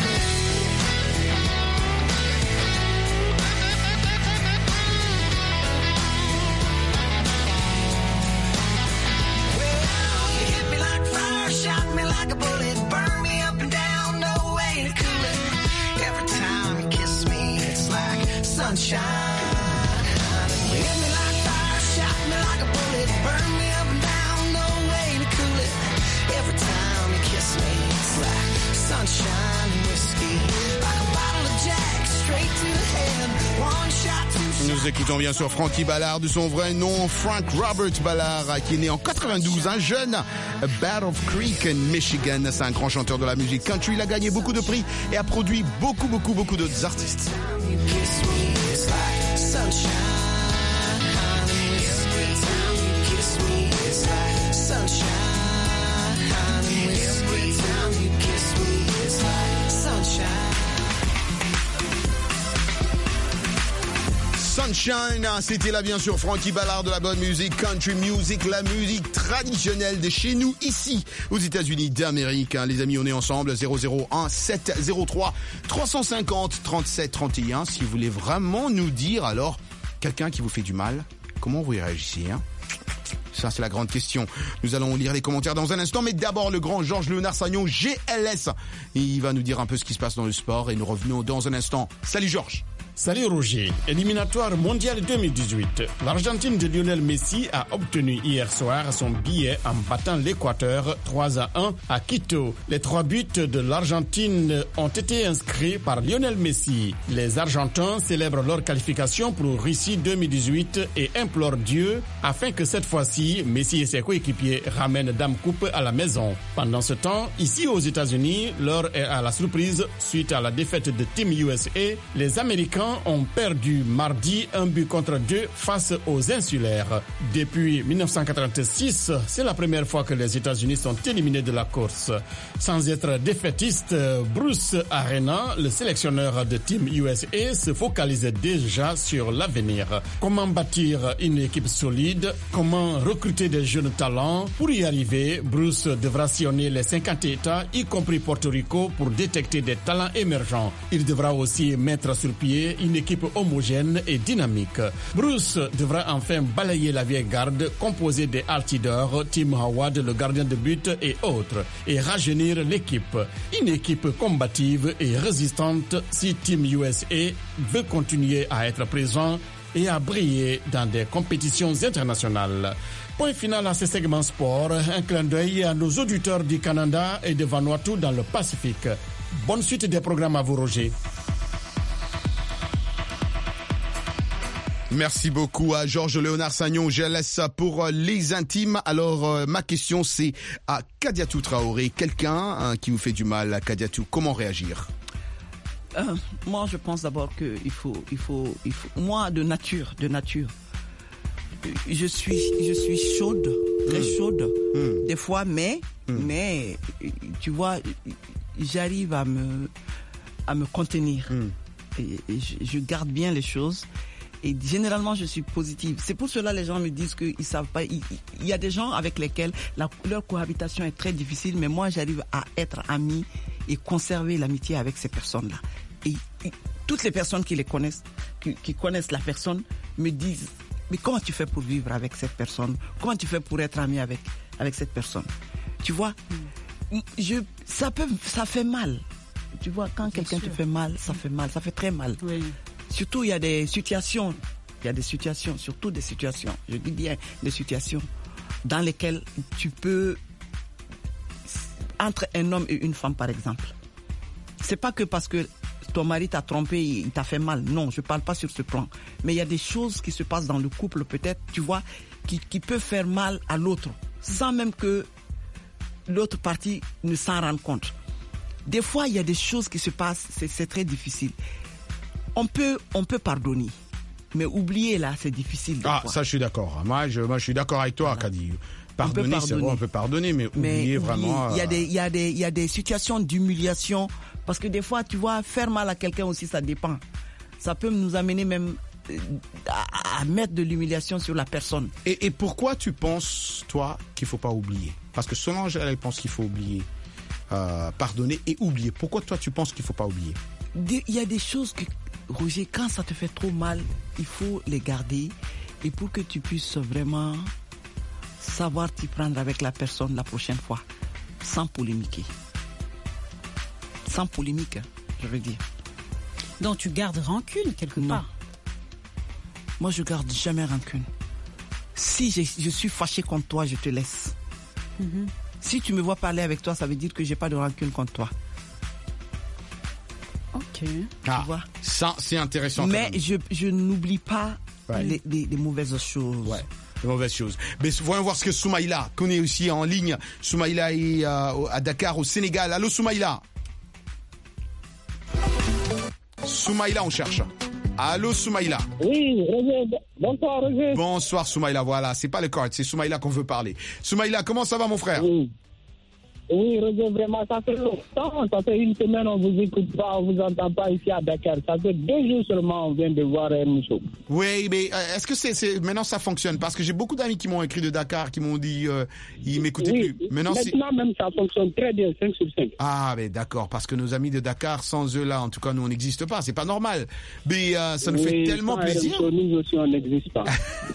Well, you hit me like fire, shot me like a bullet, burn me up and down, no way to cool it. Every time you kiss me, it's like sunshine. You hit me like fire, shot me like a bullet, burn me up and down, no way to cool it. Every time you kiss me, it's like sunshine and whiskey, like a bottle of Jack, straight to the head. One shot, two shots. Nous écoutons bien sûr Frankie Ballard, de son vrai nom, Frank Robert Ballard, qui est né en quatre-vingt-douze, un jeune, Battle of Creek, Michigan. C'est un grand chanteur de la musique country. Il a gagné beaucoup de prix et a produit beaucoup, beaucoup, beaucoup d'autres artistes. You kiss me, it's like sunshine. Every time you kiss me, it's like sunshine. Every time you kiss me, it's like sunshine. Sunshine, c'était là bien sûr Frankie Ballard, de la bonne musique, country music, la musique traditionnelle de chez nous, ici, aux États-Unis d'Amérique. Les amis, on est ensemble, zéro zéro un sept zéro trois trois cent cinquante trente-sept trente et un. Si vous voulez vraiment nous dire, alors, quelqu'un qui vous fait du mal, comment vous réagissez, hein? Ça, c'est la grande question. Nous allons lire les commentaires dans un instant, mais d'abord, le grand Georges Narsagnon, G L S. Et il va nous dire un peu ce qui se passe dans le sport et nous revenons dans un instant. Salut Georges. Salut Roger. Éliminatoire mondial deux mille dix-huit. L'Argentine de Lionel Messi a obtenu hier soir son billet en battant l'Équateur trois à un à Quito. Les trois buts de l'Argentine ont été inscrits par Lionel Messi. Les Argentins célèbrent leur qualification pour Russie deux mille dix-huit et implorent Dieu afin que cette fois-ci, Messi et ses coéquipiers ramènent Dame Coupe à la maison. Pendant ce temps, ici aux États-Unis, l'heure est à la surprise suite à la défaite de Team U S A. Les Américains Dominicains ont perdu mardi un but contre deux face aux Insulaires. Depuis mille neuf cent quatre-vingt-six, c'est la première fois que les États-Unis sont éliminés de la course. Sans être défaitiste, Bruce Arena, le sélectionneur de Team U S A, se focalise déjà sur l'avenir. Comment bâtir une équipe solide? Comment recruter des jeunes talents? Pour y arriver, Bruce devra sillonner les cinquante États, y compris Porto Rico, pour détecter des talents émergents. Il devra aussi mettre sur pied une équipe homogène et dynamique. Bruce devra enfin balayer la vieille garde composée des Altidore, Tim Howard, le gardien de but et autres, et rajeunir l'équipe. Une équipe combative et résistante si Team U S A veut continuer à être présent et à briller dans des compétitions internationales. Point final à ce segment sport. Un clin d'œil à nos auditeurs du Canada et de Vanuatu dans le Pacifique. Bonne suite des programmes à vous, Roger. Merci beaucoup à Georges Léonard Sagnon. Je laisse ça pour les intimes. Alors, euh, ma question, c'est à Kadiatou Traoré. Quelqu'un hein, qui vous fait du mal à Kadiatou, comment réagir? euh, Moi, je pense d'abord qu'il faut, il faut, il faut... Moi, de nature, de nature, je suis, je suis chaude, très mmh. chaude, mmh. des fois, mais, mmh. mais, tu vois, j'arrive à me, à me contenir. Mmh. Et, et je, je garde bien les choses. Et généralement, je suis positive. C'est pour cela que les gens me disent qu'ils savent pas. Il, il y a des gens avec lesquels la, leur cohabitation est très difficile, mais moi, j'arrive à être amie et conserver l'amitié avec ces personnes-là. Et, et toutes les personnes qui les connaissent, qui, qui connaissent la personne, me disent, mais comment tu fais pour vivre avec cette personne? Comment tu fais pour être ami avec, avec cette personne? Tu vois, je, ça peut, ça fait mal. Tu vois, quand quelqu'un te fait mal, ça fait mal, ça fait très mal. Oui. Surtout, il y a des situations, il y a des situations, surtout des situations, je dis bien des situations dans lesquelles tu peux, entre un homme et une femme par exemple, c'est pas que parce que ton mari t'a trompé, il t'a fait mal, non, je parle pas sur ce plan, mais il y a des choses qui se passent dans le couple peut-être, tu vois, qui, qui peuvent faire mal à l'autre, sans même que l'autre partie ne s'en rende compte. Des fois, il y a des choses qui se passent, c'est, c'est très difficile. On peut, on peut pardonner, mais oublier là, c'est difficile. Ah, fois. Ça, je suis d'accord. Moi, je, moi, je suis d'accord avec toi, voilà. Kadi. Pardonner, pardonner. C'est bon, on peut pardonner, mais, mais oublier vraiment. Il y a des, il y a des, il y a des situations d'humiliation, parce que des fois, tu vois, faire mal à quelqu'un aussi, ça dépend. Ça peut nous amener même à, à mettre de l'humiliation sur la personne. Et, et pourquoi tu penses, toi, qu'il faut pas oublier? Parce que Solange, elle pense qu'il faut oublier, euh, pardonner et oublier. Pourquoi toi, tu penses qu'il faut pas oublier? Il y a des choses que, Roger, quand ça te fait trop mal, il faut les garder, et pour que tu puisses vraiment savoir t'y prendre avec la personne la prochaine fois, sans polémiquer. Sans polémique, je veux dire. Donc tu gardes rancune quelque non. part? Moi, je garde jamais rancune. Si je, je suis fâché contre toi, je te laisse. Mm-hmm. Si tu me vois parler avec toi, ça veut dire que j'ai pas de rancune contre toi. Ok. Ah, tu vois? Ça, c'est intéressant. Mais je, je n'oublie pas ouais. les, les, les mauvaises choses. Ouais. Les mauvaises choses. Mais voyons voir ce que Soumaïla connaît aussi en ligne. Soumaïla est euh, à Dakar, au Sénégal. Allô, Soumaïla? Soumaïla, on cherche. Allô, Soumaïla? Oui, Roger. Bonsoir, Roger. Bonsoir, Soumaïla. Voilà, c'est pas le code, c'est Soumaïla qu'on veut parler. Soumaïla, comment ça va, mon frère? Oui. Oui, Roger, vraiment, ça fait longtemps. Ça fait une semaine, on vous écoute pas, on vous entend pas ici à Dakar. Ça fait deux jours seulement, on vient de voir un show. Oui, mais euh, est-ce que c'est, c'est maintenant ça fonctionne? Parce que j'ai beaucoup d'amis qui m'ont écrit de Dakar, qui m'ont dit euh, ils m'écoutaient oui, plus. Maintenant, maintenant c'est... même, ça fonctionne très bien, cinq sur cinq. Ah, mais d'accord, parce que nos amis de Dakar, sans eux là, en tout cas, nous on n'existe pas. C'est pas normal. Mais euh, ça nous oui, fait tellement plaisir. Show, nous aussi, on n'existe pas.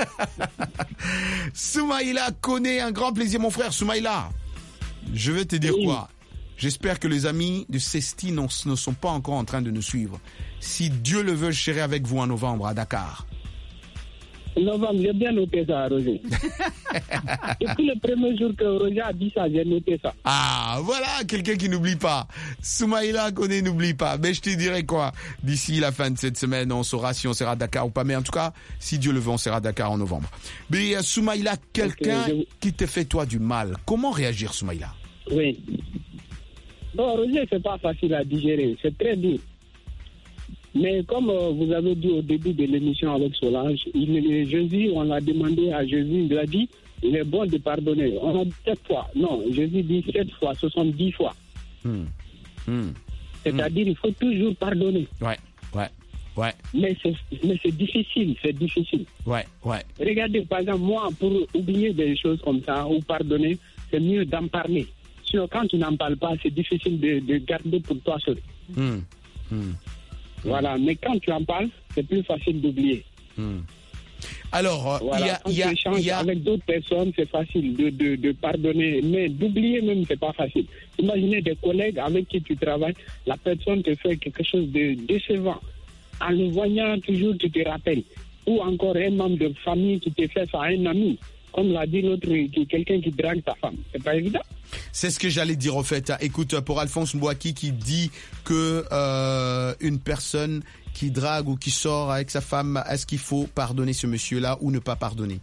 Soumaïla connaît un grand plaisir, mon frère. Soumaïla, je vais te dire oui. quoi? J'espère que les amis de Cesti ne sont pas encore en train de nous suivre. Si Dieu le veut, je serai avec vous en novembre à Dakar. Novembre, j'ai bien noté ça, Roger. Depuis le premier jour que Roger a dit ça, j'ai noté ça. Ah, voilà, quelqu'un qui n'oublie pas. Soumaïla connaît, n'oublie pas. Mais je te dirai quoi? D'ici la fin de cette semaine, on saura si on sera à Dakar ou pas. Mais en tout cas, si Dieu le veut, on sera à Dakar en novembre. Mais euh, Soumaïla, quelqu'un okay, je... qui te fait toi du mal. Comment réagir, Soumaïla? Oui. Bon, Roger, c'est pas facile à digérer. C'est très dur. Mais comme euh, vous avez dit au début de l'émission avec Solange, il, Jésus, on l'a demandé à Jésus, il a dit, il est bon de pardonner. On a dit sept fois. Non, Jésus dit sept fois, soixante-dix fois. Hmm. Hmm. C'est-à-dire, il faut toujours pardonner. Ouais, ouais, ouais. Mais c'est, mais c'est difficile, c'est difficile. Ouais, ouais. Regardez, par exemple, moi, pour oublier des choses comme ça, ou pardonner, c'est mieux d'en parler. Sinon, quand tu n'en parles pas, c'est difficile de, de garder pour toi seul. Hmm. Hmm. Voilà, mais quand tu en parles, c'est plus facile d'oublier. Hmm. Alors, il voilà, y a... quand y a, tu échanges y a... avec d'autres personnes, c'est facile de, de, de pardonner, mais d'oublier même, c'est pas facile. Imaginez des collègues avec qui tu travailles, la personne te fait quelque chose de décevant. En le voyant, toujours, tu te rappelles. Ou encore un membre de famille qui te fait ça à un ami. Comme l'a dit l'autre, quelqu'un qui drague ta femme. C'est pas évident. C'est ce que j'allais dire au fait. Écoute, pour Alphonse Mbouaki qui dit que euh, une personne qui drague ou qui sort avec sa femme, est-ce qu'il faut pardonner ce monsieur-là ou ne pas pardonner?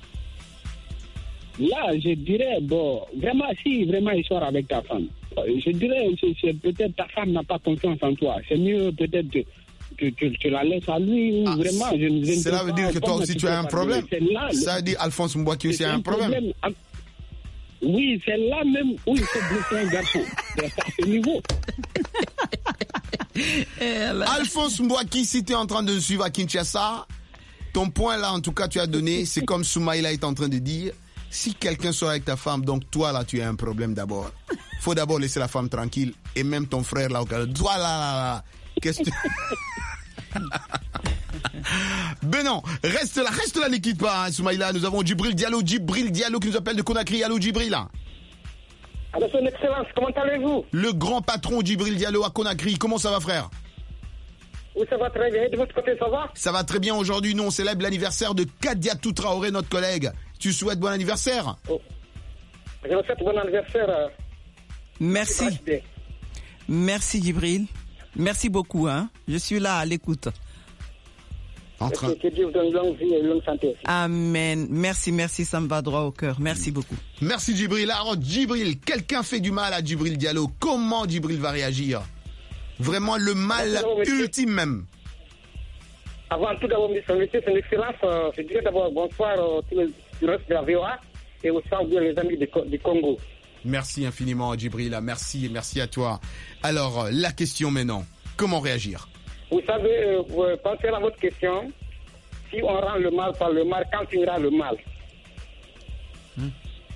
Là, je dirais, bon, vraiment, si vraiment il sort avec ta femme, je dirais, c'est, c'est peut-être ta femme n'a pas confiance en toi. C'est mieux peut-être que tu, tu, tu la laisses à lui ou ah, vraiment, je ne sais pas. Cela veut dire que toi aussi tu as un problème. Là, ça veut dire Alphonse Mbouaki aussi a un problème. problème. Oui, c'est là même où il faut blesser un garçon. C'est à ce niveau. Alphonse Mbouaki, si tu es en train de suivre à Kinshasa, ton point là, en tout cas, tu as donné, c'est comme Soumaïla est en train de dire, si quelqu'un sort avec ta femme, donc toi là, tu as un problème d'abord. Faut d'abord laisser la femme tranquille, et même ton frère là, toi là, là, là, qu'est-ce que... Ben non, reste là, reste là, n'équipe pas, hein, Soumaïla. Nous avons Djibril Diallo, Djibril Diallo qui nous appelle de Conakry. Allô, Djibril. Allô, son excellence, comment allez-vous? Le grand patron Djibril Diallo à Conakry. Comment ça va, frère? Oui, ça va très bien. De votre côté, ça va? Ça va très bien. Aujourd'hui, nous, on célèbre l'anniversaire de Kadiatou Traoré, notre collègue. Tu souhaites bon anniversaire? Oh. Je vous souhaite bon anniversaire. Euh... Merci. Merci, Djibril. Merci beaucoup. Hein. Je suis là à l'écoute. Entre... Que Dieu vous donne longue vie et longue santé aussi. Amen. Merci, merci, ça me va droit au cœur. Merci beaucoup. Merci Djibril. Alors Djibril, quelqu'un fait du mal à Djibril Diallo. Comment Djibril va réagir? Vraiment le mal ultime même. Avant tout d'abord, monsieur, son excellence, euh, je dirais d'abord bonsoir euh, tous les du reste de la V O A et aussi les amis du, du Congo. Merci infiniment Djibril. Merci, merci à toi. Alors la question maintenant, comment réagir? Vous savez, vous pensez à votre question, si on rend le mal par le mal, quand finira le mal? Hum.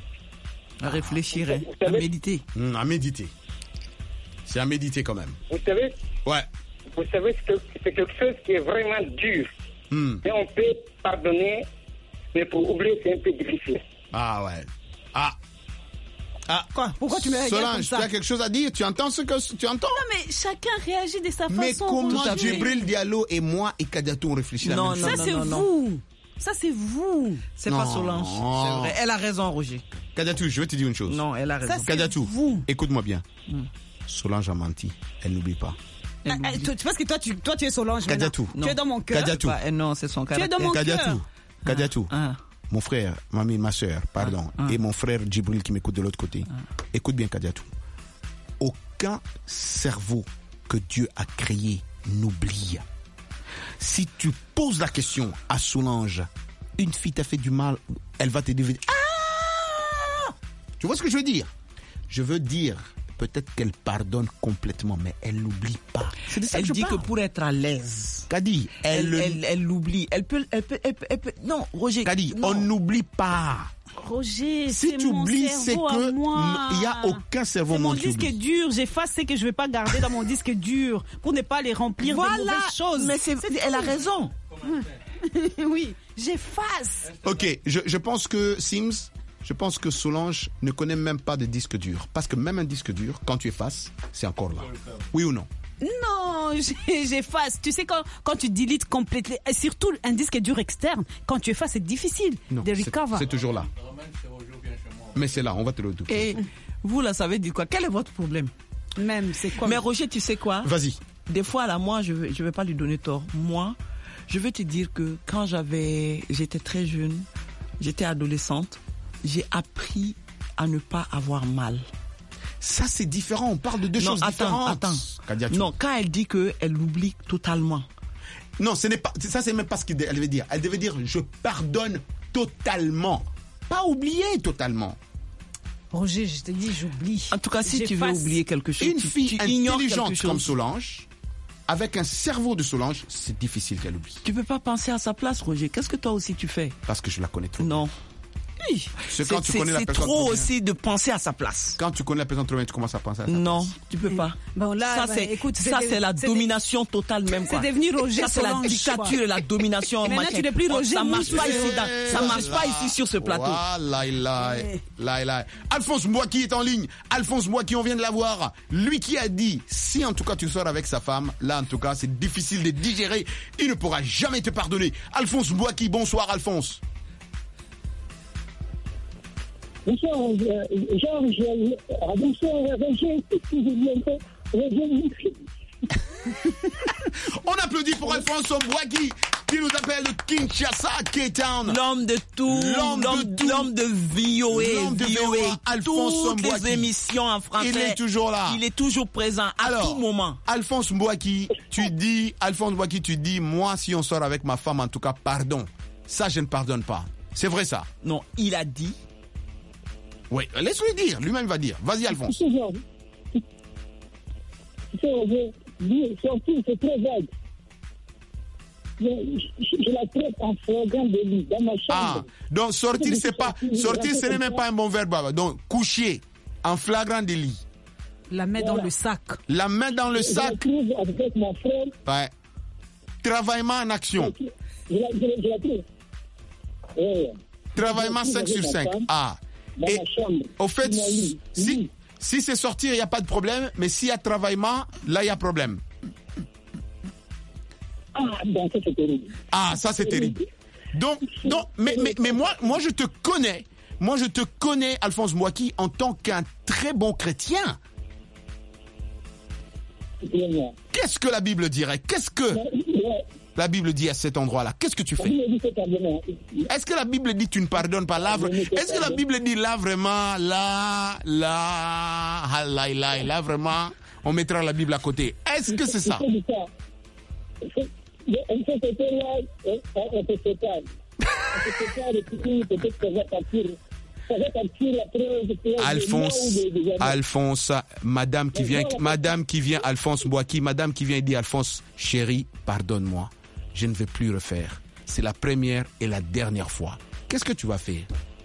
À réfléchir, hein, à méditer. Hum, à méditer. C'est à méditer quand même. Vous savez? Ouais. Vous savez, c'est quelque chose qui est vraiment dur. Hum. Et on peut pardonner, mais pour oublier, c'est un peu difficile. Ah ouais. Ah. Ah, quoi? Pourquoi tu me regardes Solange, comme ça? tu as quelque chose à dire? Tu entends ce que tu entends? Non, mais chacun réagit de sa façon. Mais comment Djibril Diallo et moi et Kadiatou on réfléchit la non, même non, chose? Ça, c'est non, non, vous. non. Ça, c'est vous. C'est pas Solange. C'est vrai. Elle a raison, Roger. Kadiatou, je vais te dire une chose. Non, elle a raison. Ça, Kadiatou, vous. écoute-moi bien. Hmm. Solange a menti. Elle n'oublie pas. Ah, ah, tu penses que toi tu, toi, tu es Solange? Kadiatou. Tu es dans mon cœur. Kadiatou. Bah, non, c'est son caractère. Tu es dans mon Kadiatou. cœur. Kadiatou. Ah. Mon frère, mamie, ma soeur, pardon, ah. et mon frère Djibril qui m'écoute de l'autre côté. Ah. Écoute bien Kadiatou. Aucun cerveau que Dieu a créé n'oublie. Si tu poses la question à Solange, une fille t'a fait du mal, elle va te dire ah! Tu vois ce que je veux dire? Je veux dire, peut-être qu'elle pardonne complètement, mais elle l'oublie pas. C'est de ça elle que dit parle. Que pour être à l'aise. Kadi, elle elle, elle l'oublie. Elle peut, elle peut, elle peut, elle peut. Non, Roger. Kadi, on n'oublie pas. Roger, si tu oublies, c'est que il y a aucun cerveau c'est mon disque oublies. Dur. J'efface ce que je vais pas garder dans mon disque dur pour ne pas les remplir voilà. de mauvaises choses. Mais c'est, c'est elle a raison. Oui, j'efface. Ok, je, je pense que Sims. Je pense que Solange ne connaît même pas de disque dur. Parce que même un disque dur, quand tu effaces, c'est encore là. Oui ou non? Non, j'efface. Tu sais, quand, quand tu deletes complètement, et surtout un disque dur externe, quand tu effaces, c'est difficile non, de recover. C'est toujours là. Mais c'est là, on va te le dire. Et vous, là, savez dire quoi? Quel est votre problème? Même, c'est quoi? Mais Roger, tu sais quoi? Vas-y. Des fois, là, moi, je vais, je vais pas lui donner tort. Moi, je vais te dire que quand j'avais, j'étais très jeune, j'étais adolescente, j'ai appris à ne pas avoir mal. Ça, c'est différent. On parle de deux non, choses attends, différentes. Attends, Kadiatou. Non, quand elle dit qu'elle oublie totalement. Non, ce n'est pas, ça, c'est même pas ce qu'elle devait dire. Elle devait dire, je pardonne totalement. Pas oublier totalement. Roger, je te dis, j'oublie. En tout cas, si tu veux oublier quelque chose, Une tu, fille tu ignores intelligente quelque chose. comme Solange, avec un cerveau de Solange, c'est difficile qu'elle oublie. Tu peux pas penser à sa place, Roger. Qu'est-ce que toi aussi tu fais? Parce que je la connais trop. Non. Oui. C'est quand tu connais la c'est personne trop bien. aussi de penser à sa place. Quand tu connais la personne trop bien, tu commences à penser à ça. Non, tu peux pas. Bon, là, ça, bah, c'est, écoute, ça, c'est c'est de- la c'est domination totale même, quoi. C'est devenu Roger Ça, c'est la Solange, dictature quoi. et la domination. Et maintenant, machin. tu n'es plus Oh, Roger Ça marche Mousse, pas c'est- ici, dans- ça marche pas ici sur ce plateau. Voilà, là, là, là. Alphonse Mbouaki est en ligne. Alphonse Mbouaki, on vient de l'avoir. Lui qui a dit, si en tout cas tu sors avec sa femme, là en tout cas c'est difficile de digérer, il ne pourra jamais te pardonner. Alphonse Mbouaki, bonsoir Alphonse. Bonsoir, euh, Georges, euh, bonsoir, Roger, Roger, On applaudit pour Alphonse Mbouaki qui nous appelle de Kinshasa, K-Town. L'homme de tout, L'homme l'homme de de, tout. l'homme de V O A, L'homme de V O A, V O A, Alphonse toutes Mbouaki. les émissions en français. Il est toujours là. Il est toujours présent à Alors, tout moment. Alphonse Mbouaki, tu dis, Alphonse Mbouaki, tu dis, moi, si on sort avec ma femme, en tout cas, pardon. Ça, je ne pardonne pas. C'est vrai, ça? Non, il a dit. Oui, laisse-lui dire. Lui-même va dire. Vas-y, Alphonse. Tu sais, Roger, dire sortir, c'est très vague. Je, je, je la traite en flagrant délit dans ma chambre. Ah, donc sortir, c'est pas, sortir, ce n'est même pas un bon verbe. Baba. Donc, coucher en flagrant délit. La main Voilà. dans le sac. La main dans le Je sac. la trouve avec mon frère. Ouais. Travaillement en action. Je la, je, je la trouve. Ouais. Travaillement Je la cinq trouve sur avec ma cinq. femme, Ah. Dans Et ma chambre. au fait, Dans mon lit. si, si c'est sortir, il n'y a pas de problème. Mais s'il y a travaillement, là, il y a problème. Ah, donc ça c'est terrible. Ah, ça c'est terrible. Donc, donc mais, mais, mais moi, moi, je te connais. Moi, je te connais, Alphonse Mbouaki, en tant qu'un très bon chrétien. Qu'est-ce que la Bible dirait? Qu'est-ce que la Bible dit à cet endroit-là? Qu'est-ce que tu fais? Est-ce que la Bible dit tu ne pardonnes pas là? Est-ce que la Bible dit là vraiment, là, là, ah, là, là, là, vraiment, on mettra la Bible à côté? Est-ce que c'est ça? On peut se faire là, on peut se faire. On peut se faire et puis peut-être qu'on va partir. Ça va partir la preuve. Alphonse, Alphonse, madame qui vient, madame qui vient, Alphonse Mbouaki, madame qui vient et dit, Alphonse, chérie, pardonne-moi, je ne vais plus refaire. C'est la première et la dernière fois. Qu'est-ce que tu vas faire?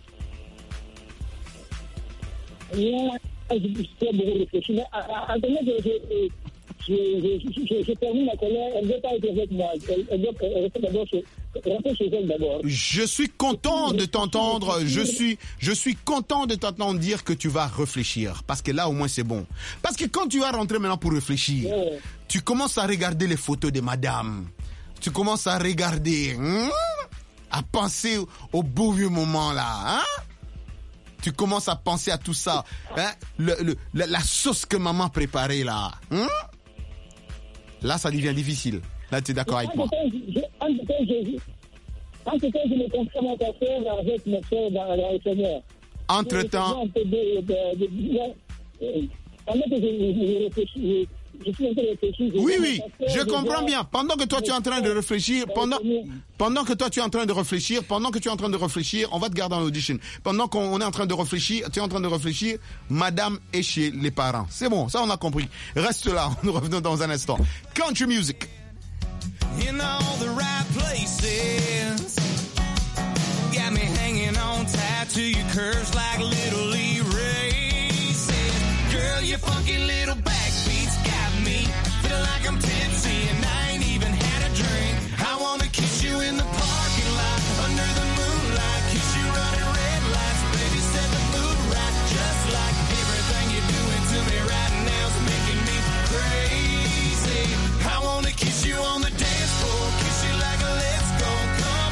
Là, je suis beaucoup réfléchi. Mais en tout cas, je, je, je, je termine ma colère. Elle ne veut pas être avec moi. Elle, elle doit rester d'abord chez, rester chez elle d'abord. Je suis content de t'entendre. Je suis, je suis content de t'entendre dire que tu vas réfléchir. Parce que là, au moins, c'est bon. Parce que quand tu vas rentrer maintenant pour réfléchir, Ouais. tu commences à regarder les photos de madame. Tu commences à regarder, hein, à penser au beau vieux moment là, hein? Tu commences à penser à tout ça, hein? le, le, la, la sauce que maman préparait là, hein? Là, ça devient difficile. Là, tu es d'accord avec moi? En tout cas, je, en tout cas, je, en tout cas, je me confirme à ta soeur avec mes soeurs dans, dans le Seigneur. Entre-temps, Je, je, de, de, de, de, pendant que je, je réfléchis, je, je suis en train de réfléchir. je oui, vois oui, ma soeur, je comprends vois- bien. Pendant que toi tu es en train de réfléchir, pendant, pendant que toi tu es en train de réfléchir, pendant que tu es en train de réfléchir, on va te garder en audition. Pendant qu'on est en train de réfléchir, tu es en train de réfléchir, madame est chez les parents. C'est bon, ça on a compris. Reste là, nous revenons dans un instant. Country music. In all the right places. Got me hanging on tight to your curves like little Lee races. Girl, your funky little backbeats got me feeling like I'm tipsy and I ain't even had a drink. I wanna kiss you in the parking lot under the moonlight. Kiss you running red lights, baby, set the mood right. Just like everything you're doing to me right now's making me crazy. I wanna kiss you on the dance floor, kiss you like a let's go. Come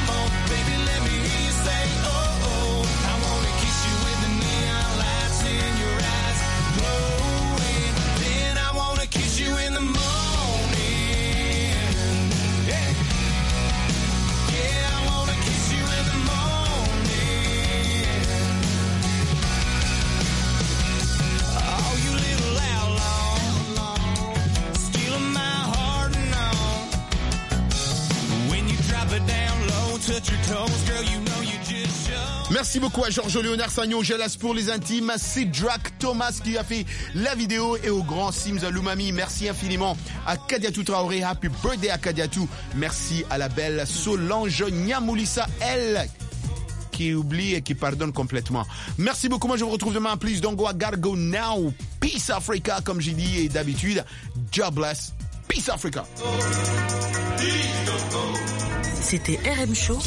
toes, girl, you know you just show. Merci beaucoup à Georges Léonard Sagnon, Gelas pour les intimes, Sidrak Thomas qui a fait la vidéo et au grand Sims Lumami. Merci infiniment à Kadiatou Traoré. Happy birthday à Kadiatou. Merci à la belle Solange Nyamoulissa, elle qui oublie et qui pardonne complètement. Merci beaucoup. Moi, je vous retrouve demain. Please don't go, I gotta go now. Peace Africa, comme j'ai dit et d'habitude. God bless. Peace Africa. C'était R M Show.